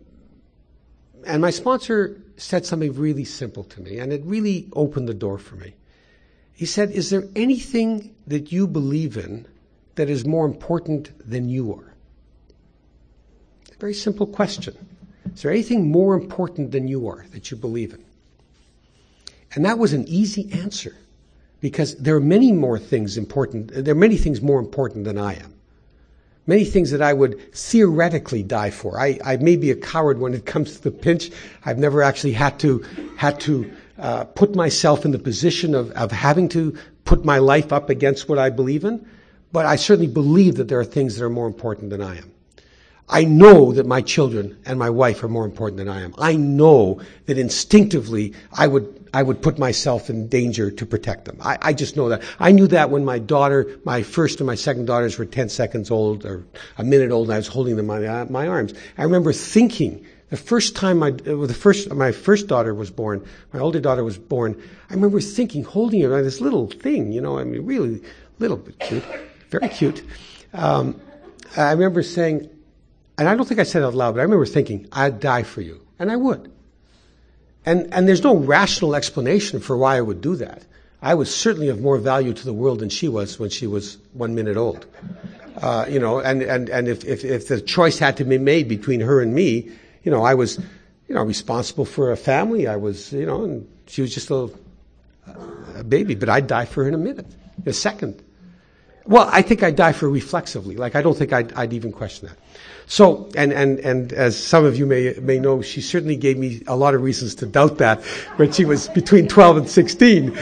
my sponsor said something really simple to me, and it really opened the door for me. He said, is there anything that you believe in that is more important than you are? It's a very simple question. Is there anything more important than you are that you believe in? And that was an easy answer. Because there are many things more important than I am. Many things that I would theoretically die for. I may be a coward when it comes to the pinch. I've never actually had to put myself in the position of having to put my life up against what I believe in. But I certainly believe that there are things that are more important than I am. I know that my children and my wife are more important than I am. I know that instinctively I would put myself in danger to protect them. I just know that. I knew that when my first and my second daughters were 10 seconds old or a minute old and I was holding them in my arms. I remember thinking the first time my first daughter was born, my older daughter was born, I remember thinking, holding her, this little thing, really little bit cute, very cute. I remember saying, and I don't think I said it out loud, but I remember thinking, I'd die for you. And I would. And there's no rational explanation for why I would do that. I was certainly of more value to the world than she was when she was 1 minute old. And if the choice had to be made between her and me, I was, responsible for a family. I was, and she was just a baby, but I'd die for her in a second. Well, I think I'd die for her reflexively. Like, I don't think I'd even question that. So, and as some of you may know, she certainly gave me a lot of reasons to doubt that when she was between 12 and 16.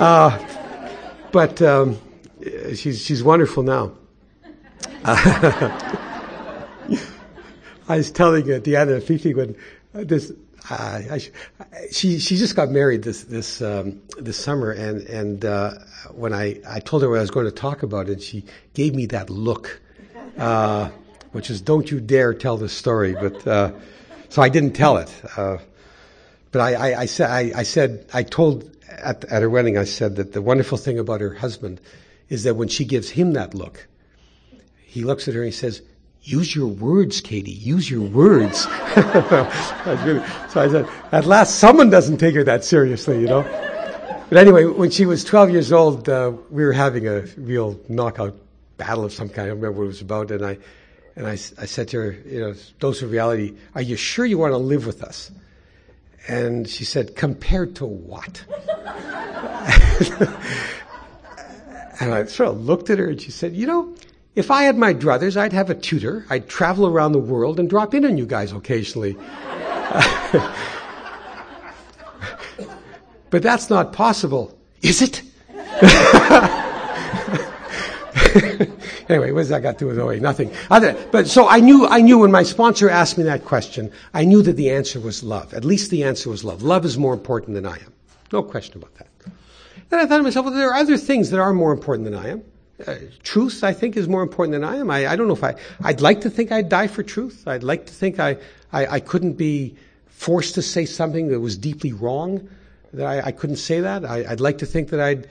But she's wonderful now. I was telling Deanna and Fifi when She just got married this summer, and when I told her what I was going to talk about, and she gave me that look, which is don't you dare tell this story. But so I didn't tell it. But I told at her wedding, I said that the wonderful thing about her husband is that when she gives him that look, he looks at her and he says, "Use your words, Katie. Use your words." So I said, at last someone doesn't take her that seriously, But anyway, when she was 12 years old, we were having a real knockout battle of some kind. I don't remember what it was about. And I said to her, dose of reality, "Are you sure you want to live with us?" And she said, "Compared to what?" And I sort of looked at her and she said, "If I had my druthers, I'd have a tutor. I'd travel around the world and drop in on you guys occasionally." But that's not possible, is it? Anyway, what does that got to do with OA? Nothing. But so I knew when my sponsor asked me that question, I knew that the answer was love. At least the answer was love. Love is more important than I am. No question about that. Then I thought to myself, well, there are other things that are more important than I am. Truth, I think, is more important than I am. I don't know if I'd like to think I'd die for truth. I'd like to think I couldn't be forced to say something that was deeply wrong, that I couldn't say that. I'd like to think that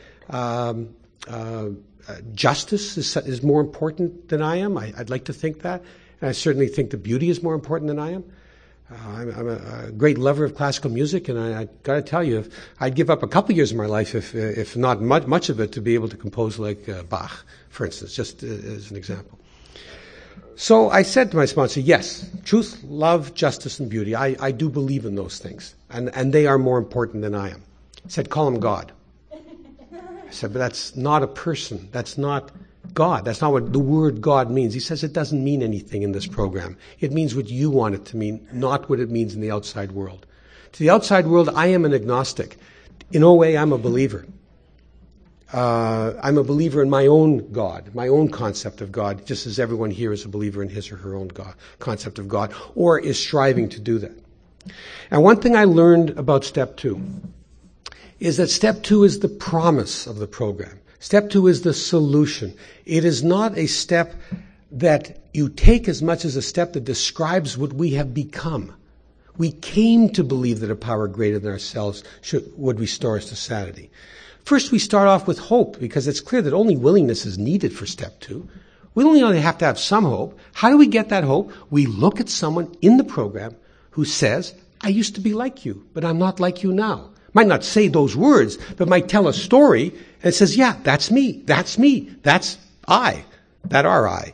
justice is more important than I am. I'd like to think that. And I certainly think the beauty is more important than I am. I'm a great lover of classical music, and I got to tell you, I'd give up a couple of years of my life, if not much of it, to be able to compose like Bach, for instance, just as an example. So I said to my sponsor, yes, truth, love, justice, and beauty. I do believe in those things, and they are more important than I am. He said, call him God. I said, but that's not a person. That's not God. That's not what the word God means. He says it doesn't mean anything in this program. It means what you want it to mean, not what it means in the outside world. To the outside world, I am an agnostic. In OA, I'm a believer. I'm a believer in my own God, my own concept of God, just as everyone here is a believer in his or her own God, concept of God, or is striving to do that. And one thing I learned about Step 2 is that Step 2 is the promise of the program. Step 2 is the solution. It is not a step that you take as much as a step that describes what we have become. We came to believe that a power greater than ourselves would restore us to sanity. First, we start off with hope, because it's clear that only willingness is needed for Step 2. We only have to have some hope. How do we get that hope? We look at someone in the program who says, I used to be like you, but I'm not like you now. Might not say those words, but might tell a story and says, yeah, that's me, that's I, that are I,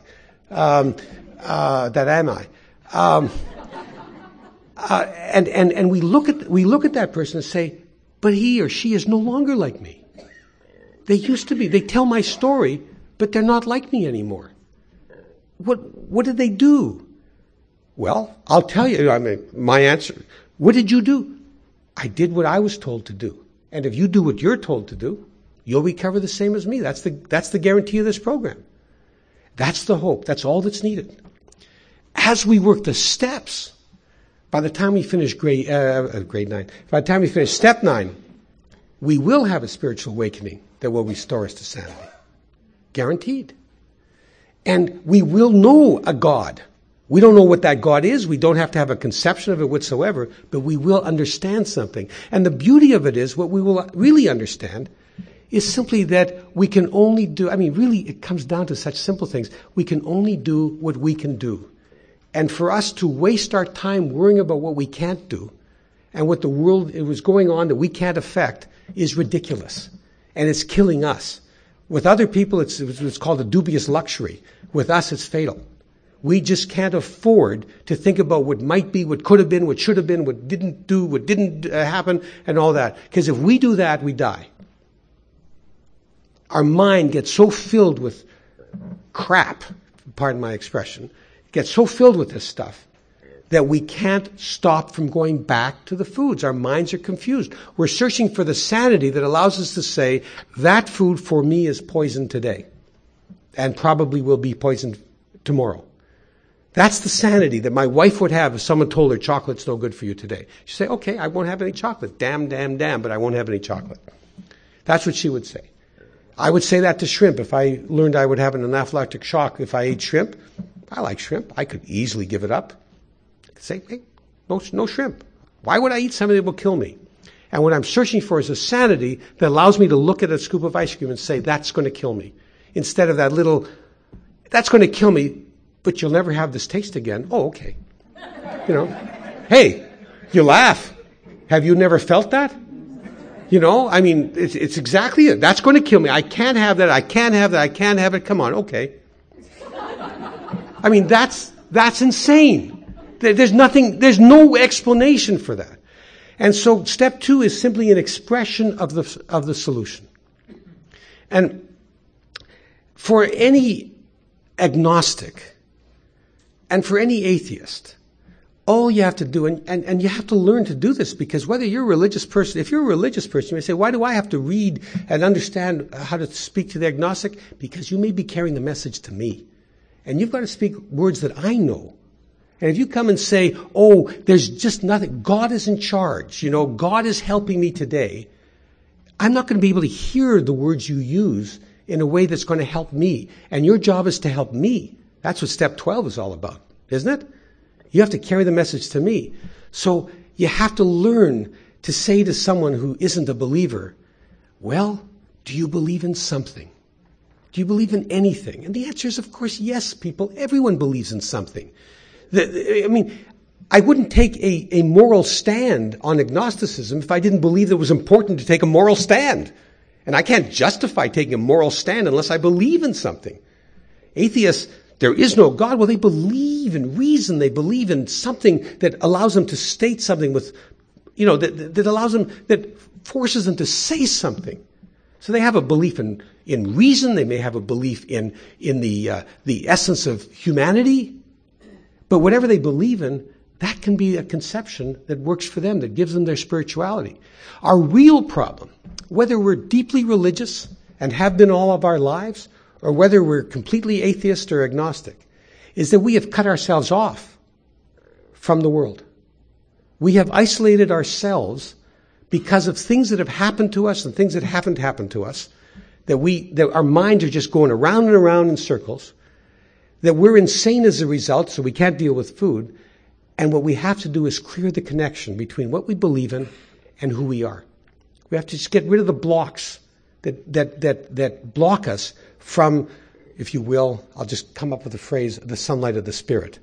that am I. And we look at that person and say, but he or she is no longer like me. They used to be. They tell my story, but they're not like me anymore. What did they do? Well, I'll tell you, my answer. What did you do? I did what I was told to do. And if you do what you're told to do, you'll recover the same as me. That's the guarantee of this program. That's the hope. That's all that's needed. As we work the steps, by the time we finish grade 9, by the time we finish Step 9, we will have a spiritual awakening that will restore us to sanity. Guaranteed. And we will know a God. We don't know what that God is. We don't have to have a conception of it whatsoever, but we will understand something. And the beauty of it is, what we will really understand is simply that we can only do, really it comes down to such simple things. We can only do what we can do. And for us to waste our time worrying about what we can't do and what the world was going on that we can't affect is ridiculous. And it's killing us. With other people, it's called a dubious luxury. With us, it's fatal. We just can't afford to think about what might be, what could have been, what should have been, what didn't do, what didn't happen, and all that. Because if we do that, we die. Our mind gets so filled with crap, pardon my expression, gets so filled with this stuff that we can't stop from going back to the foods. Our minds are confused. We're searching for the sanity that allows us to say, that food for me is poison today and probably will be poisoned tomorrow. That's the sanity that my wife would have if someone told her chocolate's no good for you today. She'd say, okay, I won't have any chocolate. Damn, but I won't have any chocolate. That's what she would say. I would say that to shrimp. If I learned I would have an anaphylactic shock if I ate shrimp, I like shrimp. I could easily give it up. I could say, hey, no shrimp. Why would I eat something that will kill me? And what I'm searching for is a sanity that allows me to look at a scoop of ice cream and say, that's going to kill me. Instead of that little, that's going to kill me, but you'll never have this taste again. Oh, okay. Hey, you laugh. Have you never felt that? It's exactly it. That's going to kill me. I can't have that. I can't have that. I can't have it. Come on. Okay. That's insane. There's no explanation for that. And so step 2 is simply an expression of the solution. And for any agnostic and for any atheist, all you have to do, and you have to learn to do this, because whether you're a religious person, if you're a religious person, you may say, why do I have to read and understand how to speak to the agnostic? Because you may be carrying the message to me. And you've got to speak words that I know. And if you come and say, oh, there's just nothing, God is in charge, God is helping me today, I'm not going to be able to hear the words you use in a way that's going to help me. And your job is to help me. That's what step 12 is all about, isn't it? You have to carry the message to me. So you have to learn to say to someone who isn't a believer, well, do you believe in something? Do you believe in anything? And the answer is, of course, yes, people. Everyone believes in something. I wouldn't take a moral stand on agnosticism if I didn't believe it was important to take a moral stand. And I can't justify taking a moral stand unless I believe in something. Atheists, there is no God. Well, they believe in reason. They believe in something that allows them to state something with, that allows them, that forces them to say something. So they have a belief in reason. They may have a belief in the essence of humanity. But whatever they believe in, that can be a conception that works for them, that gives them their spirituality. Our real problem, whether we're deeply religious and have been all of our lives, or whether we're completely atheist or agnostic, is that we have cut ourselves off from the world. We have isolated ourselves because of things that have happened to us and things that haven't happened to us, that our minds are just going around and around in circles, that we're insane as a result, so we can't deal with food. And what we have to do is clear the connection between what we believe in and who we are. We have to just get rid of the blocks that block us from, if you will, I'll just come up with the phrase, the sunlight of the Spirit.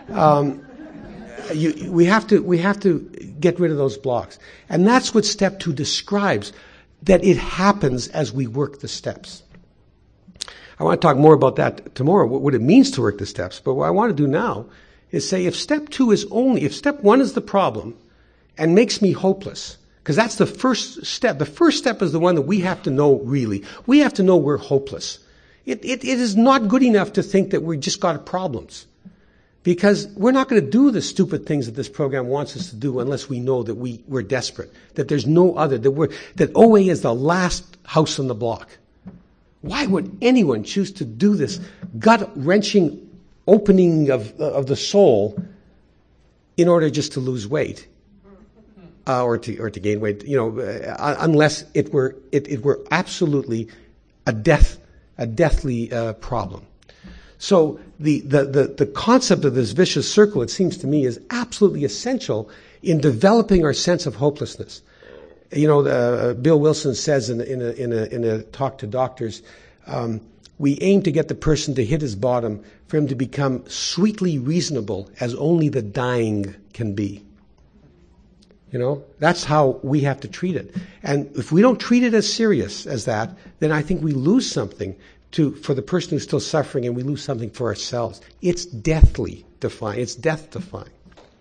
We have to get rid of those blocks. And that's what step 2 describes, that it happens as we work the steps. I want to talk more about that tomorrow, what it means to work the steps. But what I want to do now is say, if step 1 is the problem and makes me hopeless, because that's the first step. The first step is the one that we have to know, really. We have to know we're hopeless. It is not good enough to think that we just got problems. Because we're not going to do the stupid things that this program wants us to do unless we know that we're desperate, that there's no other, that OA is the last house on the block. Why would anyone choose to do this gut-wrenching opening of the soul in order just to lose weight or to gain weight? Unless it were absolutely a deathly problem. So the concept of this vicious circle, it seems to me, is absolutely essential in developing our sense of hopelessness. Bill Wilson says in a talk to doctors, we aim to get the person to hit his bottom for him to become sweetly reasonable as only the dying can be. That's how we have to treat it. And if we don't treat it as serious as that, then I think we lose something for the person who's still suffering, and we lose something for ourselves. It's deathly defying. It's death defying.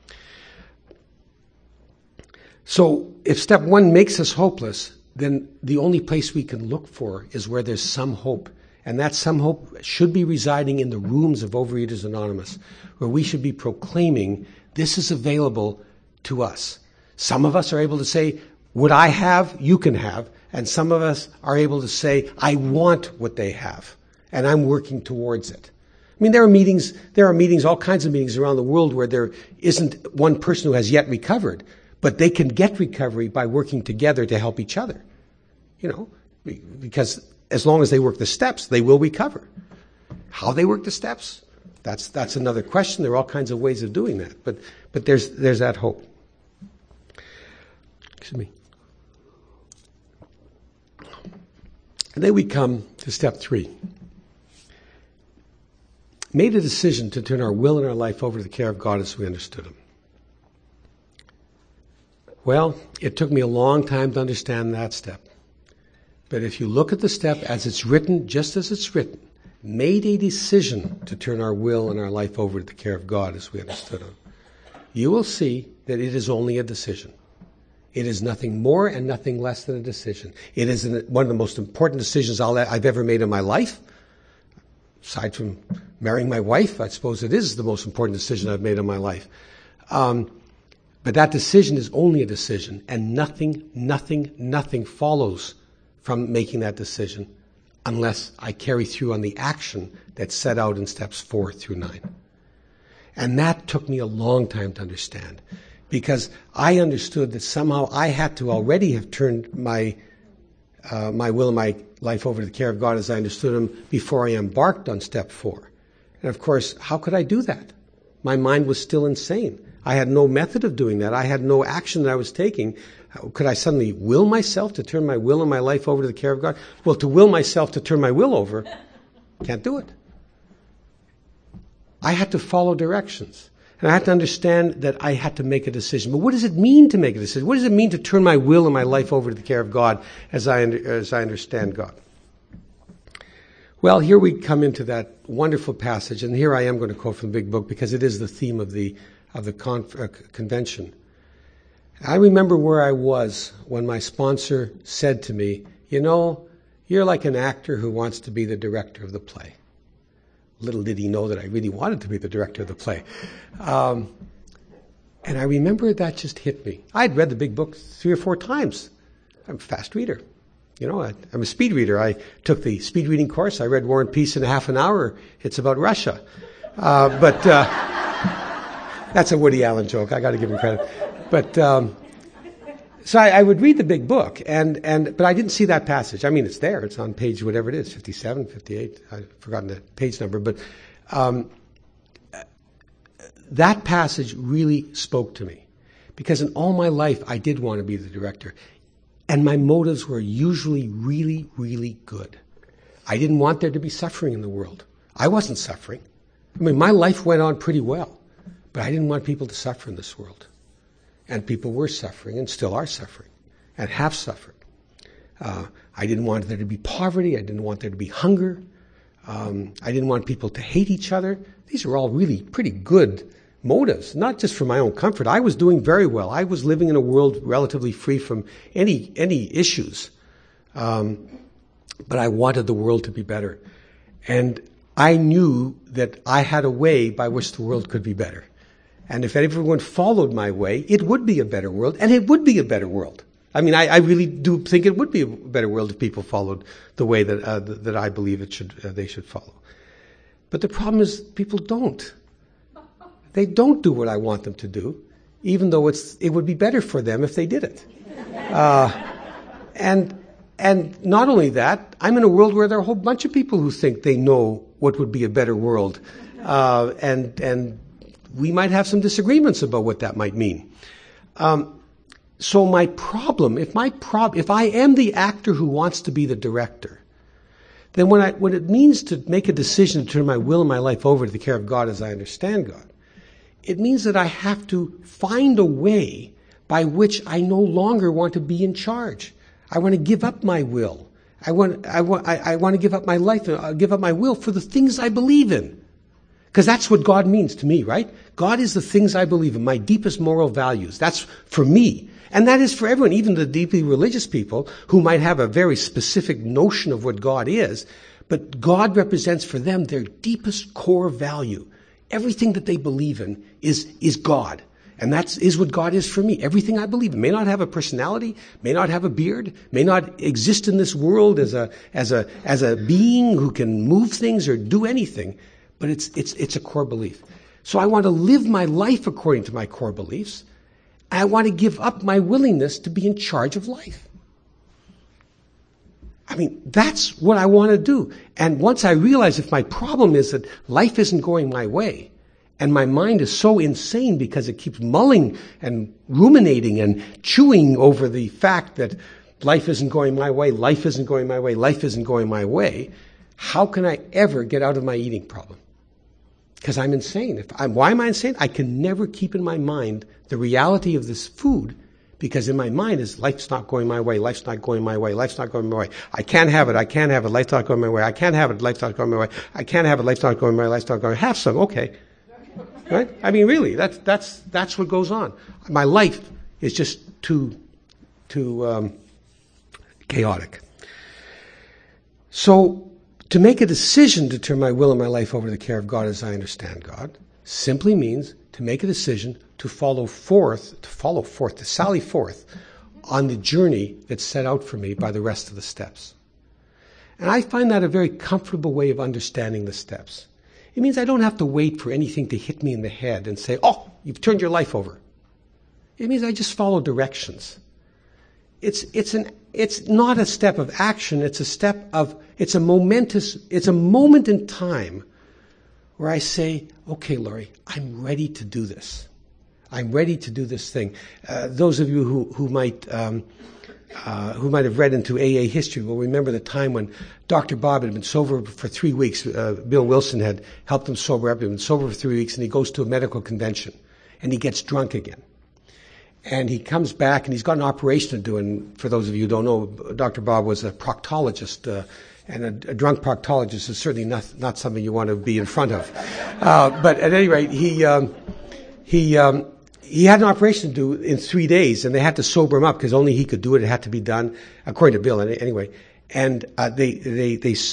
So if step 1 makes us hopeless, then the only place we can look for is where there's some hope. And that some hope should be residing in the rooms of Overeaters Anonymous, where we should be proclaiming this is available to us. Some of us are able to say, what I have, you can have. And some of us are able to say, I want what they have, and I'm working towards it. I mean, there are meetings, all kinds of meetings around the world where there isn't one person who has yet recovered, but they can get recovery by working together to help each other. Because as long as they work the steps, they will recover. How they work the steps, that's another question. There are all kinds of ways of doing that, but there's that hope. Excuse me. And then we come to step 3. Made a decision to turn our will and our life over to the care of God as we understood Him. Well, it took me a long time to understand that step. But if you look at the step as it's written, just as it's written, made a decision to turn our will and our life over to the care of God as we understood Him, you will see that it is only a decision. It is nothing more and nothing less than a decision. It is one of the most important decisions I've ever made in my life. Aside from marrying my wife, I suppose it is the most important decision I've made in my life. But that decision is only a decision, and nothing follows from making that decision unless I carry through on the action that's set out in steps 4 through 9. And that took me a long time to understand, because I understood that somehow I had to already have turned my will and my life over to the care of God as I understood Him before I embarked on step 4. And of course, how could I do that? My mind was still insane. I had no method of doing that. I had no action that I was taking. Could I suddenly will myself to turn my will and my life over to the care of God? Well, to will myself to turn my will over, can't do it. I had to follow directions. And I had to understand that I had to make a decision. But what does it mean to make a decision? What does it mean to turn my will and my life over to the care of God as I understand God? Well, here we come into that wonderful passage, and here I am going to quote from the big book because it is the theme of the convention. I remember where I was when my sponsor said to me, you're like an actor who wants to be the director of the play. Little did he know that I really wanted to be the director of the play. And I remember that just hit me. I'd read the big book 3 or 4 times. I'm a fast reader. I'm a speed reader. I took the speed reading course. I read War and Peace in half an hour. It's about Russia. But that's a Woody Allen joke. I got to give him credit. But so I would read the big book, but I didn't see that passage. I mean, it's there. It's on page whatever it is, 57, 58. I've forgotten the page number. But that passage really spoke to me, because in all my life I did want to be the director, and my motives were usually really, really good. I didn't want there to be suffering in the world. I wasn't suffering. I mean, my life went on pretty well, but I didn't want people to suffer in this world. And people were suffering and still are suffering and have suffered. I didn't want there to be poverty. I didn't want there to be hunger. I didn't want people to hate each other. These are all really pretty good motives, not just for my own comfort. I was doing very well. I was living in a world relatively free from any issues. But I wanted the world to be better. And I knew that I had a way by which the world could be better. And if everyone followed my way, it would be a better world, and it would be a better world. I mean, I really do think it would be a better world if people followed the way that I believe they should follow. But the problem is people don't. They don't do what I want them to do, even though it would be better for them if they did it. And not only that, I'm in a world where there are a whole bunch of people who think they know what would be a better world, and we might have some disagreements about what that might mean. So my problem, if I am the actor who wants to be the director, then when it means to make a decision to turn my will and my life over to the care of God as I understand God, it means that I have to find a way by which I no longer want to be in charge. I want to give up my will. I want to give up my life, give up my will for the things I believe in. Because that's what God means to me, right? God is the things I believe in, my deepest moral values. That's for me. And that is for everyone, even the deeply religious people who might have a very specific notion of what God is. But God represents for them their deepest core value. Everything that they believe in is God. And that is what God is for me. Everything I believe in may not have a personality, may not have a beard, may not exist in this world as a being who can move things or do anything. but it's a core belief. So I want to live my life according to my core beliefs. I want to give up my willingness to be in charge of life. I mean, that's what I want to do. And once I realize if my problem is that life isn't going my way, and my mind is so insane because it keeps mulling and ruminating and chewing over the fact that life isn't going my way, life isn't going my way, life isn't going my way, how can I ever get out of my eating problem? Because I'm insane. Why am I insane? I can never keep in my mind the reality of this food, because in my mind is life's not going my way, life's not going my way, life's not going my way. I can't have it, life's not going my way. I can't have it, life's not going my way. I can't have it, life's not going my way, life's not going my way. Have some, okay. Right? I mean, really, that's what goes on. My life is just too chaotic. So, to make a decision to turn my will and my life over to the care of God as I understand God, simply means to make a decision to sally forth on the journey that's set out for me by the rest of the steps. And I find that a very comfortable way of understanding the steps. It means I don't have to wait for anything to hit me in the head and say, oh, you've turned your life over. It means I just follow directions. It's not a step of action, it's a moment in time where I say, okay, Laurie, I'm ready to do this. I'm ready to do this thing. Those of you who might have read into AA history will remember the time when Dr. Bob had been sober for 3 weeks. Bill Wilson had helped him sober up. He'd been sober for 3 weeks, and he goes to a medical convention, and he gets drunk again. And he comes back, and he's got an operation to do. And for those of you who don't know, Dr. Bob was a proctologist, and a drunk proctologist is certainly not something you want to be in front of. But at any rate, he had an operation to do in 3 days, and they had to sober him up because only he could do it. It had to be done, according to Bill, anyway. And they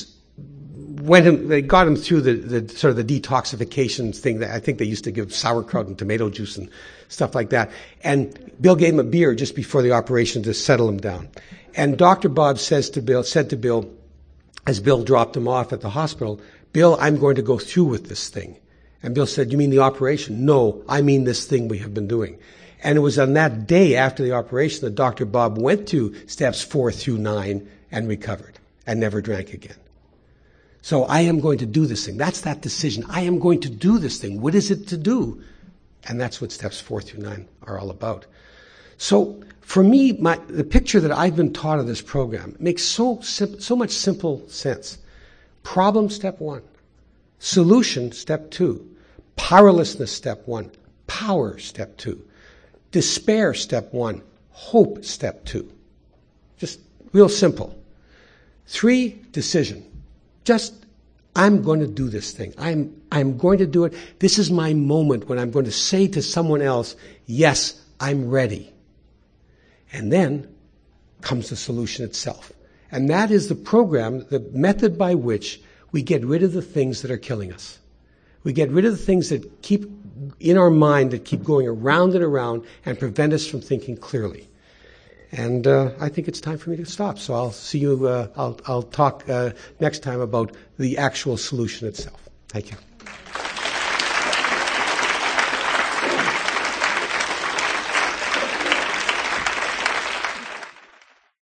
got him through the sort of the detoxification thing that I think they used to give sauerkraut and tomato juice and stuff like that. And Bill gave him a beer just before the operation to settle him down. And Dr. Bob said to Bill, as Bill dropped him off at the hospital, Bill, I'm going to go through with this thing. And Bill said, you mean the operation? No, I mean this thing we have been doing. And it was on that day after the operation that Dr. Bob went to steps 4 through 9 and recovered and never drank again. So I am going to do this thing. That's that decision. I am going to do this thing. What is it to do? And that's what steps 4 through 9 are all about. So for me, the picture that I've been taught of this program makes so much simple sense. Problem, step 1. Solution, step 2. Powerlessness, step 1. Power, step 2. Despair, step 1. Hope, step 2. Just real simple. 3, decision. Just, I'm going to do this thing. I'm going to do it. This is my moment when I'm going to say to someone else, yes, I'm ready. And then comes the solution itself. And that is the program, the method by which we get rid of the things that are killing us. We get rid of the things that keep in our mind, that keep going around and around and prevent us from thinking clearly. And I think it's time for me to stop. So I'll see you, I'll talk next time about the actual solution itself. Thank you.